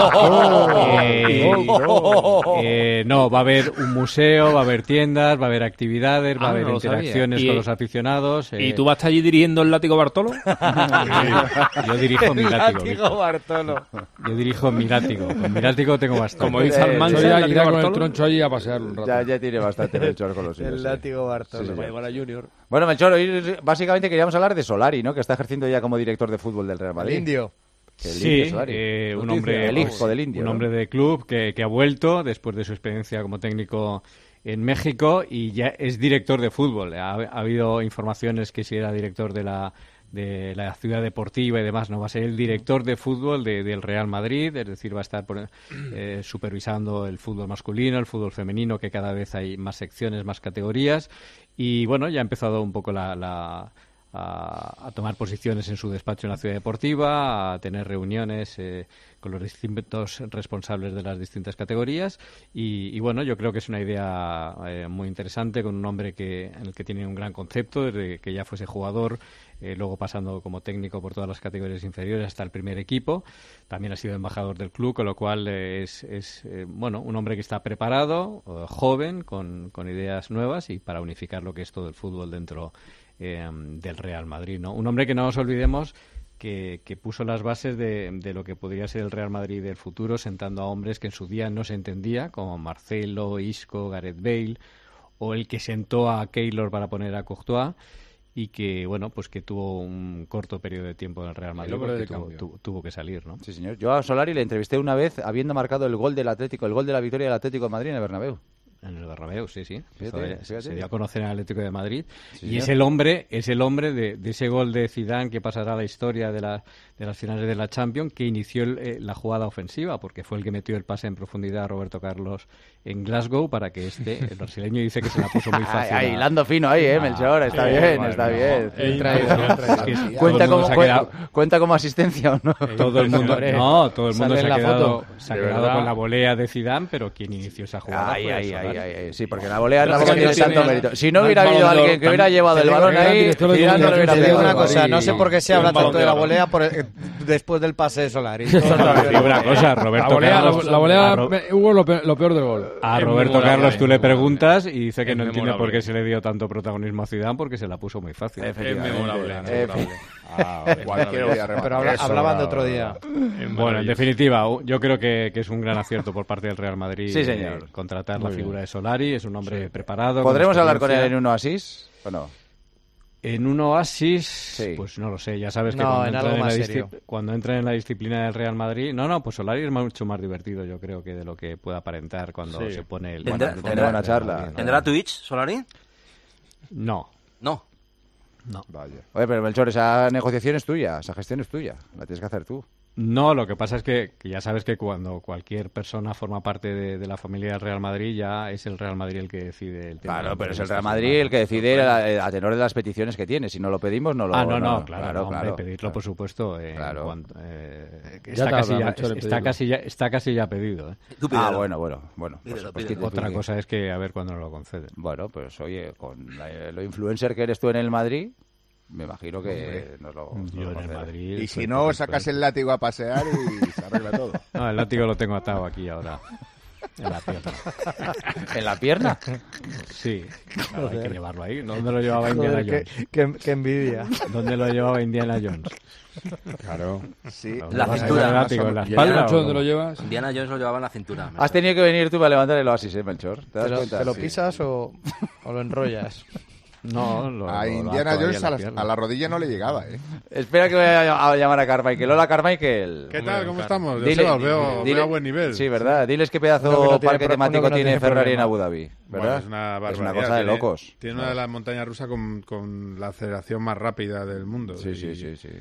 Eh, eh, no, va a haber un museo, va a haber tiendas, va a haber actividades, va a Ah, haber no lo sabía. interacciones Y- con los aficionados. eh, ¿Y tú vas a estar allí dirigiendo el látigo Bartolo? Yo dirijo mi látigo. Látigo Víctor. Bartolo. Yo dirijo mi látigo. Con mi látigo tengo bastante. Como dice Almanza, Eso el ya látigo irá con el Bartolo. troncho allí a pasear un rato. Ya, ya tiene bastante Melchor con los suyos, El sí. látigo Bartolo. Sí, sí, Va a llevar a Junior. Bueno, Melchor, hoy básicamente queríamos hablar de Solari, ¿no? Que está ejerciendo ya como director de fútbol del Real El Madrid. indio. Que el Sí, indio Solari. eh, un Noticia, hombre, el hijo del indio. un ¿no? hombre de club que, que ha vuelto después de su experiencia como técnico en México y ya es director de fútbol. Ha, ha habido informaciones que si era director de la de la ciudad deportiva y demás, no va a ser el director de fútbol de- del Real Madrid, es decir, va a estar por- eh, supervisando el fútbol masculino, el fútbol femenino, que cada vez hay más secciones, más categorías y bueno, ya ha empezado un poco la, la a, a tomar posiciones en su despacho en la ciudad deportiva, a tener reuniones eh, con los distintos responsables de las distintas categorías y, y bueno, yo creo que es una idea eh, muy interesante con un hombre que en el que tiene un gran concepto desde que ya fuese jugador, eh, luego pasando como técnico por todas las categorías inferiores hasta el primer equipo, también ha sido embajador del club, con lo cual eh, es, es eh, bueno, un hombre que está preparado, eh, joven, con, con ideas nuevas y para unificar lo que es todo el fútbol dentro Eh, del Real Madrid, ¿no? Un hombre que no nos olvidemos que, que puso las bases de, de lo que podría ser el Real Madrid del futuro, sentando a hombres que en su día no se entendía, como Marcelo, Isco, Gareth Bale, o el que sentó a Keylor para poner a Courtois, y que, bueno, pues que tuvo un corto periodo de tiempo en el Real Madrid hombre porque de tuvo, cambio. tu- tuvo que salir, ¿no? Sí, señor. Yo a Solari le entrevisté una vez habiendo marcado el gol del Atlético, el gol de la victoria del Atlético de Madrid en el Bernabéu. En el Bernabéu, sí, sí. Fíjate, Esto, fíjate. Se dio a conocer en el Atlético de Madrid. Sí, y señor. es el hombre, es el hombre de, de ese gol de Zidane que pasará a la historia de, la, de las finales de la Champions, que inició el, eh, la jugada ofensiva, porque fue el que metió el pase en profundidad a Roberto Carlos en Glasgow para que este, el brasileño, dice que se la puso muy fácil. Ay, ay, a- hilando fino ahí, eh, Melchor, está sí, bien, madre está mía. bien. Bien Traído, traído, traído. bien traído. Cuenta, Todo el mundo como, se ha cuen- quedado- cuenta como asistencia o no. Todo el mundo, no, todo el mundo Sale se en ha la quedado, foto. se ha De quedado verdad. con la volea de Zidane, pero quien inició esa jugada Ay, fue ay, Solari. ay, ay, ay, sí, porque la volea Pero tampoco es que tiene no tanto tiene- mérito. Si no no hubiera es habido Balón de Oro, alguien que hubiera tan- llevado te el digo, balón gran ahí, director de Zidane no lo hubiera Te digo pegado. una cosa, no sé por qué se habla Un balón tanto de la de oro. volea por el- después del pase de Solari. Te digo una cosa, Roberto La volea, Carlos- la, la volea a Ro- me- hubo lo peor, lo peor del gol. A Es Roberto memorable. Carlos tú le preguntas y dice que Es no entiende memorable. por qué se le dio tanto protagonismo a Zidane, porque se la puso muy fácil. Efectivamente. Es memorable, Eh, memorable. Ah, vale. Cualquiera voy a rematar. Pero habla- Eso, hablaban de bravo. otro día. Bueno, en definitiva, u- yo creo que, que es un gran acierto por parte del Real Madrid. Sí, señor. eh, contratar Muy la bien. figura de Solari, es un hombre preparado. ¿Podremos con hablar con él experiencia. en un oasis o no? En un oasis, pues no lo sé, ya sabes que No, cuando, en entran algo en la más disci- serio. cuando entran en la disciplina del Real Madrid, no, no, pues Solari es mucho más divertido, yo creo, que de lo que puede aparentar cuando Sí. se pone el... ¿Tendrá, el- tendrá- el- charla. el- ¿Tendrá Twitch, Solari? No. No. No. Oye, pero Melchor, esa negociación es tuya, esa gestión es tuya, la tienes que hacer tú. No, lo que pasa es que, que ya sabes que cuando cualquier persona forma parte de, de la familia del Real Madrid, ya es el Real Madrid el que decide el tema. Claro, de pero es el esta Real semana. Madrid el que decide a, a tenor de las peticiones que tiene. Si no lo pedimos, no lo... Ah, no, no, claro, no, hombre, claro. pedirlo, por supuesto. eh, Claro. cuanto- eh, que Ya está, te casi habla, ya, Melchor, en está, pedirlo. casi ya, está casi ya pedido. ¿eh? Ah, bueno, bueno, bueno. Pues, Pídelo, pues, pídelo. que- Otra que- cosa es que a ver cuándo nos lo conceden. Bueno, pues oye, con la- lo influencer que eres tú en el Madrid, me imagino que nos lo... nos Yo lo en el conceden. Madrid... Y soy si no, correcto, sacas ¿eh? el látigo a pasear y se arregla todo. No, el látigo lo tengo atado aquí ahora. En la pierna. ¿En la pierna? Sí, claro, hay que Joder. llevarlo ahí. ¿Dónde lo llevaba Indiana Joder, Jones? qué, qué- qué envidia. ¿Dónde lo llevaba Indiana Jones? Claro. Sí. ¿Dónde La vas a cintura. llevar el látigo? ¿En la ¿Y el espalda? Nacho o dónde cómo? lo llevas? Indiana Jones lo llevaba en la cintura. Has tenido que venir tú para levantar el oasis, ¿eh, Melchor? ¿Te das ¿Te lo, cuenta? te lo Sí. pisas o, o lo enrollas? No, lo, A lo- lo Indiana ato ahí Jones en la a la, pierna. a la rodilla no le llegaba, ¿eh? Espera que voy a, a llamar a Carmichael. Hola, Carmichael. ¿Qué tal? ¿Cómo estamos? Yo Dile- sé, os veo, dile- veo a buen nivel. Sí, ¿verdad? Diles qué Uno que pedazo no tiene parque pro- temático uno que no tiene tiene Ferrari en problema. Abu Dhabi, Bueno, ¿verdad? es una Es barbaridad. una cosa de Tiene- locos. Tiene una de las montañas rusas con, con la aceleración más rápida del mundo. Sí, y, sí, sí, sí.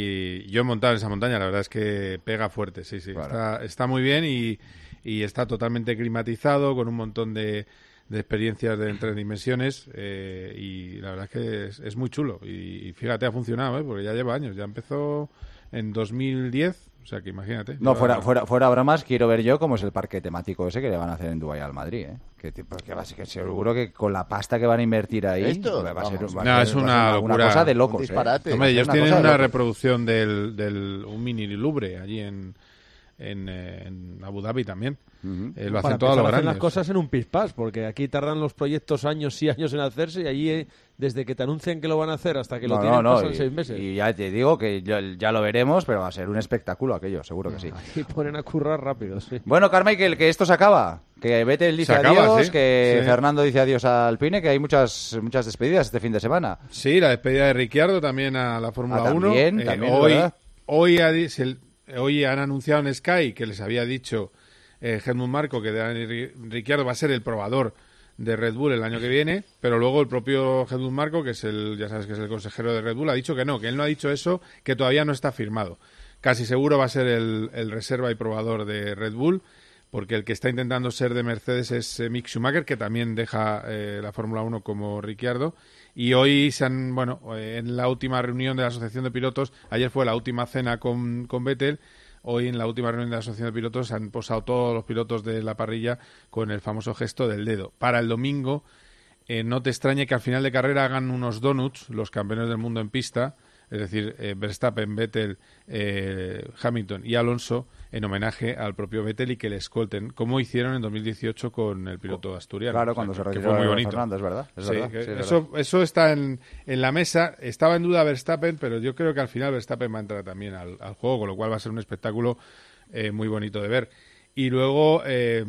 Y yo he montado en esa montaña, la verdad es que pega fuerte, sí, sí. Claro. Está, está muy bien y, y está totalmente climatizado, con un montón de, de experiencias de en tres dimensiones eh, y la verdad es que es, es muy chulo. Y, y fíjate, ha funcionado, ¿eh? Porque ya lleva años. Ya empezó en dos mil diez, o sea que imagínate. No, lleva- fuera, fuera, fuera bromas, quiero ver yo cómo es el parque temático ese que le van a hacer en Dubái al Madrid, ¿eh? Que, tipo- que va a ser- que seguro que con la pasta que van a invertir ahí ¿Esto? va a ser, Vamos. va a No, ser- es va a una ser locura. cosa de Un locos, ¿eh? disparate. Hombre, Va a ser ellos una tienen cosa de una locos. reproducción del, del un mini Louvre allí en, en, eh, en Abu Dhabi también. Ujú. Eh, lo Para hacen todos los empezar, hacen grandes. las cosas en un pispás, porque aquí tardan los proyectos años y años en hacerse y allí, eh, desde que te anuncian que lo van a hacer hasta que lo No, tienen, no, no, pasan y, seis meses. y ya te digo que ya, ya lo veremos, pero va a ser un espectáculo aquello, seguro que sí. Y ponen a currar rápido, sí. Bueno, Carmichael, que esto se acaba. Que Vettel dice Se acaba, adiós, sí, que sí. Fernando dice adiós al Alpine, que hay muchas muchas despedidas este fin de semana. Sí, la despedida de Ricciardo también a la Fórmula Ah, uno. también, Eh, también, hoy, ¿verdad? hoy, ha di- se- hoy han anunciado en Sky que les había dicho eh, Helmut Marko que Dani Ri- Ricciardo va a ser el probador de Red Bull el año que viene, pero luego el propio Helmut Marko, que es el, ya sabes que es el consejero de Red Bull, ha dicho que no, que él no ha dicho eso, que todavía no está firmado. Casi seguro va a ser el, el reserva y probador de Red Bull, porque el que está intentando ser de Mercedes es eh, Mick Schumacher, que también deja eh, la Fórmula uno como Ricciardo. Y hoy se han, bueno, eh, en la última reunión de la Asociación de Pilotos, ayer fue la última cena con, con Vettel, hoy en la última reunión de la Asociación de Pilotos se han posado todos los pilotos de la parrilla con el famoso gesto del dedo. Para el domingo, eh, no te extrañe que al final de carrera hagan unos donuts, los campeones del mundo en pista, es decir, eh, Verstappen, Vettel, eh, Hamilton y Alonso, en homenaje al propio Vettel y que le escolten, como hicieron en dos mil dieciocho con el piloto asturiano. Claro, O sea, cuando se que- que retiró fue muy bonito. Fernando, es verdad, es Sí, verdad, que sí, es eso, eso está en, en la mesa. Estaba en duda Verstappen, pero yo creo que al final Verstappen va a entrar también al, al juego, con lo cual va a ser un espectáculo eh, muy bonito de ver. Y luego, eh,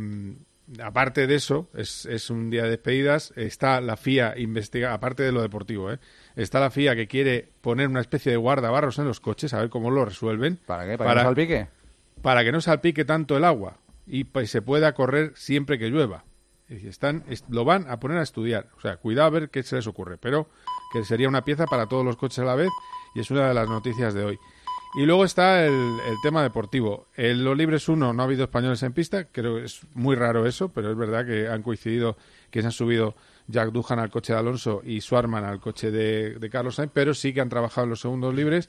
aparte de eso, es, es un día de despedidas, está la F I A investiga, aparte de lo deportivo, ¿eh? Está la F I A que quiere poner una especie de guardabarros en los coches, a ver cómo lo resuelven. ¿Para qué? ¿Para, que no salpique? Para que no salpique tanto el agua y pues se pueda correr siempre que llueva. Y están, es- lo van a poner a estudiar. O sea, cuidado a ver qué se les ocurre. Pero que sería una pieza para todos los coches a la vez y es una de las noticias de hoy. Y luego está el, el tema deportivo. En los libres uno no ha habido españoles en pista. Creo que es muy raro eso, pero es verdad que han coincidido, que se han subido Jack Doohan al coche de Alonso y Schwartzman al coche de, de Carlos Sainz, pero sí que han trabajado en los segundos libres.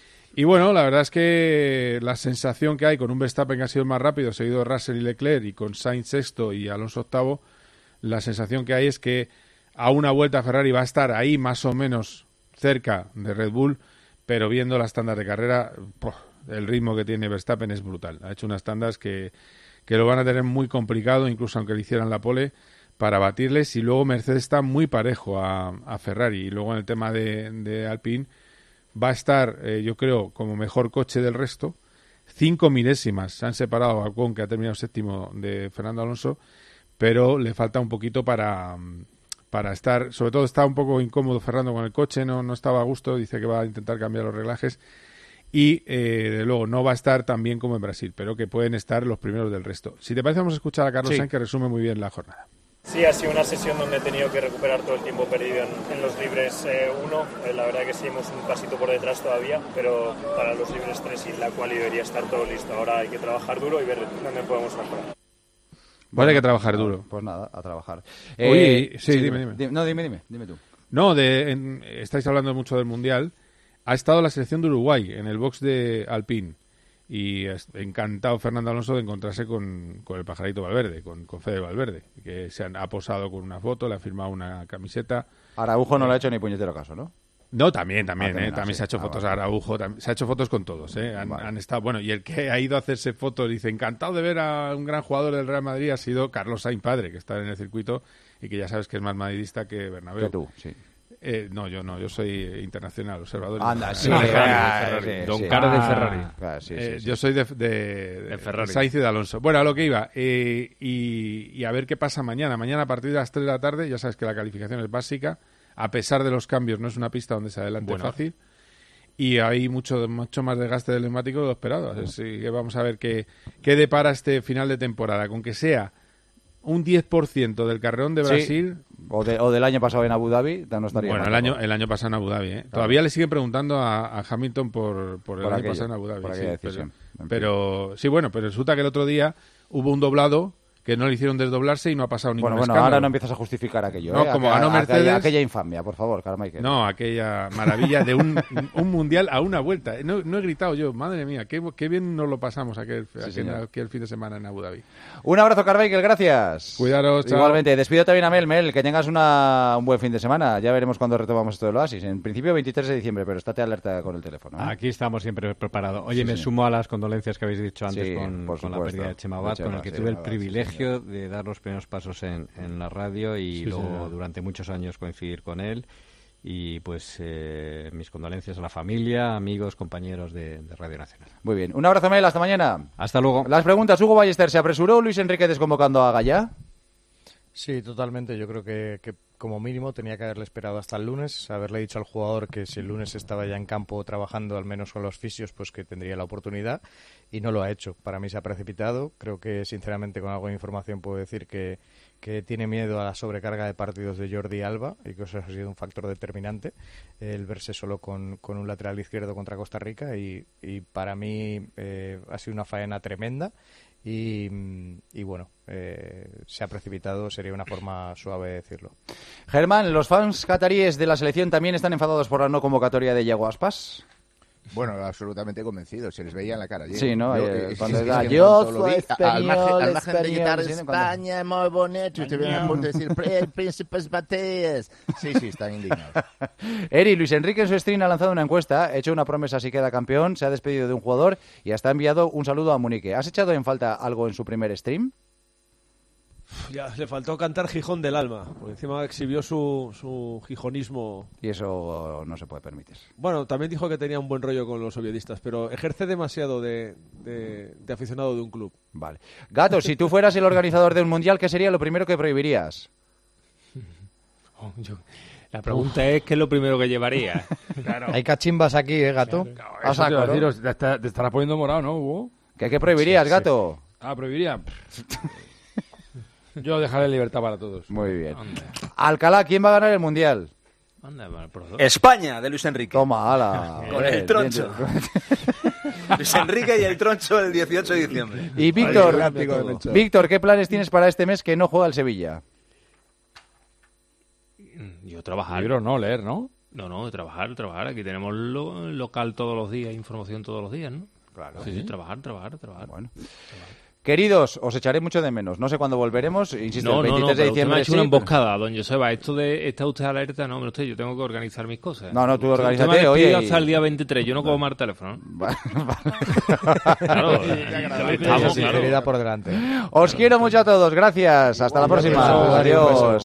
Y bueno, la verdad es que la sensación que hay con un Verstappen que ha sido el más rápido, seguido de Russell y Leclerc, y con Sainz sexto y Alonso octavo, la sensación que hay es que a una vuelta Ferrari va a estar ahí más o menos cerca de Red Bull, pero viendo las tandas de carrera, ¡puf!, el ritmo que tiene Verstappen es brutal. Ha hecho unas tandas que, que lo van a tener muy complicado, incluso aunque le hicieran la pole, para batirles. Y luego Mercedes está muy parejo a, a Ferrari. Y luego en el tema de, de Alpine va a estar, eh, yo creo, como mejor coche del resto. Cinco milésimas se han separado a Ocon, que ha terminado séptimo, de Fernando Alonso, pero le falta un poquito para... para estar, sobre todo está un poco incómodo Fernando con el coche, no, no estaba a gusto, dice que va a intentar cambiar los reglajes y eh, de luego no va a estar tan bien como en Brasil, pero que pueden estar los primeros del resto. Si te parece, vamos a escuchar a Carlos Sí. Sainz, que resume muy bien la jornada. Sí, ha sido una sesión donde he tenido que recuperar todo el tiempo perdido en, en los libres eh, uno. Eh, la verdad que seguimos un pasito por detrás todavía, pero para los libres tres y la cual debería estar todo listo. Ahora hay que trabajar duro y ver dónde podemos mejorar. Vale, hay que trabajar duro. Pues nada, a trabajar. Oye, Eh, sí, dime, dime. No, dime, dime, dime tú. No, de, en- estáis hablando mucho del Mundial. Ha estado la selección de Uruguay en el box de Alpine. Y es- encantado Fernando Alonso de encontrarse con, con el pajarito Valverde, con, con Fede Valverde, que se han, ha posado con una foto, le ha firmado una camiseta. Araujo no le ha hecho ni puñetero caso, ¿no? No, también, también, Ah, también, ¿eh? ah, También sí. se ha hecho Ah, fotos vale. a Araujo, tam- se ha hecho fotos con todos, ¿eh? Han, han estado, bueno, y el que ha ido a hacerse fotos, dice, encantado de ver a un gran jugador del Real Madrid, ha sido Carlos Sainz padre, que está en el circuito y que ya sabes que es más madridista que Bernabéu. Que tú, sí. Eh, no, yo no, yo soy eh, internacional, observador. Anda, sí, Ferrari, ah, Ferrari. sí, Don sí. Cara de Ah, Ferrari. claro, sí, Eh, sí, sí. Yo soy de, de, De Ferrari. Sainz y de Alonso. Bueno, a lo que iba. eh, y, y a ver qué pasa mañana. Mañana a partir de las tres de la tarde, ya sabes que la calificación es básica. A pesar de los cambios, no es una pista donde se adelante Bueno. fácil. Y hay mucho mucho más desgaste del neumático de lo esperado. Así que vamos a ver qué, qué depara este final de temporada. Con que sea un diez por ciento del carrerón de Sí. Brasil... O, de- o del año pasado en Abu Dhabi, no estaría Bueno, mal, el año, tampoco. el año pasado en Abu Dhabi, ¿eh? Todavía le siguen preguntando a, a Hamilton por, por el Por año aquello, pasado en Abu Dhabi. por sí, aquella pero, decisión. En fin. pero sí, bueno, pero resulta que el otro día hubo un doblado que no le hicieron desdoblarse y no ha pasado ningún Bueno, bueno, escándalo. ahora no empiezas a justificar aquello, No, ¿eh? como Aquella- ganó Mercedes... Aquella, aquella infamia, por favor, Carmichael. No, aquella maravilla de un, un mundial a una vuelta. No, no he gritado yo, madre mía, qué, qué bien nos lo pasamos aquel, aquel, señor. aquel fin de semana en Abu Dhabi. Un abrazo, Carmichael, gracias. Cuidaros, chao. Igualmente, despido también a Mel. Mel, que tengas una, un buen fin de semana. Ya veremos cuándo retomamos esto del Oasis. En principio, veintitrés de diciembre, pero estate alerta con el teléfono, ¿eh? Aquí estamos siempre preparados. Oye, Sí, me señor. sumo a las condolencias que habéis dicho antes Sí, con, por con la supuesto. pérdida de Chema De Abad, Chema, con el que sí, tuve el Abad, sí, privilegio de dar los primeros pasos en, en la radio y Sí, luego señor. durante muchos años coincidir con él. Y pues eh, mis condolencias a la familia, amigos, compañeros de, de Radio Nacional. Muy bien. Un abrazo, Mel. Hasta mañana. Hasta luego. Las preguntas. Hugo Ballester, ¿se apresuró Luis Enrique desconvocando a Gallá? Sí, totalmente. Yo creo que, que como mínimo tenía que haberle esperado hasta el lunes, haberle dicho al jugador que si el lunes estaba ya en campo trabajando al menos con los fisios, pues que tendría la oportunidad, y no lo ha hecho. Para mí se ha precipitado. Creo que sinceramente con algo de información puedo decir que, que tiene miedo a la sobrecarga de partidos de Jordi Alba y que eso ha sido un factor determinante, el verse solo con, con un lateral izquierdo contra Costa Rica, y, y para mí eh, ha sido una faena tremenda. Y, y bueno, eh, se ha precipitado, sería una forma suave de decirlo. Germán, ¿los fans cataríes de la selección también están enfadados por la no convocatoria de Yago Aspas? Bueno, absolutamente convencido, se les veía en la cara. Sí, ¿no? Yo, Eh, es- cuando es- era, es que "Yo cuando lo soy vi, español, al margen, al margen de español", gritar ¿sí? Cuando- España, muy bonito, y estuvieron a punto de decir "Pre- príncipes bateas". Sí, sí, están indignados. Eri, Luis Enrique en su stream ha lanzado una encuesta, ha hecho una promesa si queda campeón, se ha despedido de un jugador y hasta ha enviado un saludo a Munique. ¿Has echado en falta algo en su primer stream? Ya, le faltó cantar Gijón del alma, porque encima exhibió su, su gijonismo. Y eso no se puede permitir. Bueno, también dijo que tenía un buen rollo con los oviedistas, pero ejerce demasiado de, de, de aficionado de un club. Vale. Gato, si tú fueras el organizador de un mundial, ¿qué sería lo primero que prohibirías? Oh, yo- La pregunta es, ¿qué es lo primero que llevaría? Hay cachimbas aquí, ¿eh, Gato? A Eso te iba saco, a ¿no? deciros, te, está- te estarás poniendo morado, ¿no, Hugo? ¿Qué, qué prohibirías, Sí, sí. Gato? Ah, prohibiría. Yo dejaré libertad para todos. Muy bien. Alcalá, ¿quién va a ganar el Mundial? Anda, España, de Luis Enrique. Toma, ala. Con el troncho. Luis Enrique y el troncho el dieciocho de diciembre. Y Víctor, Víctor, ¿qué planes tienes para este mes que no juega el Sevilla? Yo trabajar. Libro no, leer, ¿no? No, no, trabajar, trabajar. Aquí tenemos lo, local todos los días, información todos los días, ¿no? Claro. Sí, sí, trabajar, trabajar, trabajar. Bueno. Queridos, os echaré mucho de menos. No sé cuándo volveremos. Insisto, No, el no, no, veintitrés de pero usted me diciembre. ha hecho sí, una pero- emboscada, don Joseba. Esto de está usted alerta, no, pero usted, yo tengo que organizar mis cosas. No, no, tú Usted- organízate, usted me ha oye, despedido y- hasta el día veintitrés, yo no cojo más el teléfono. ¿no? Vale, Claro, Esa estamos, sinceridad claro. por delante. Os quiero mucho a todos. Gracias. Hasta la próxima. beso, Adiós.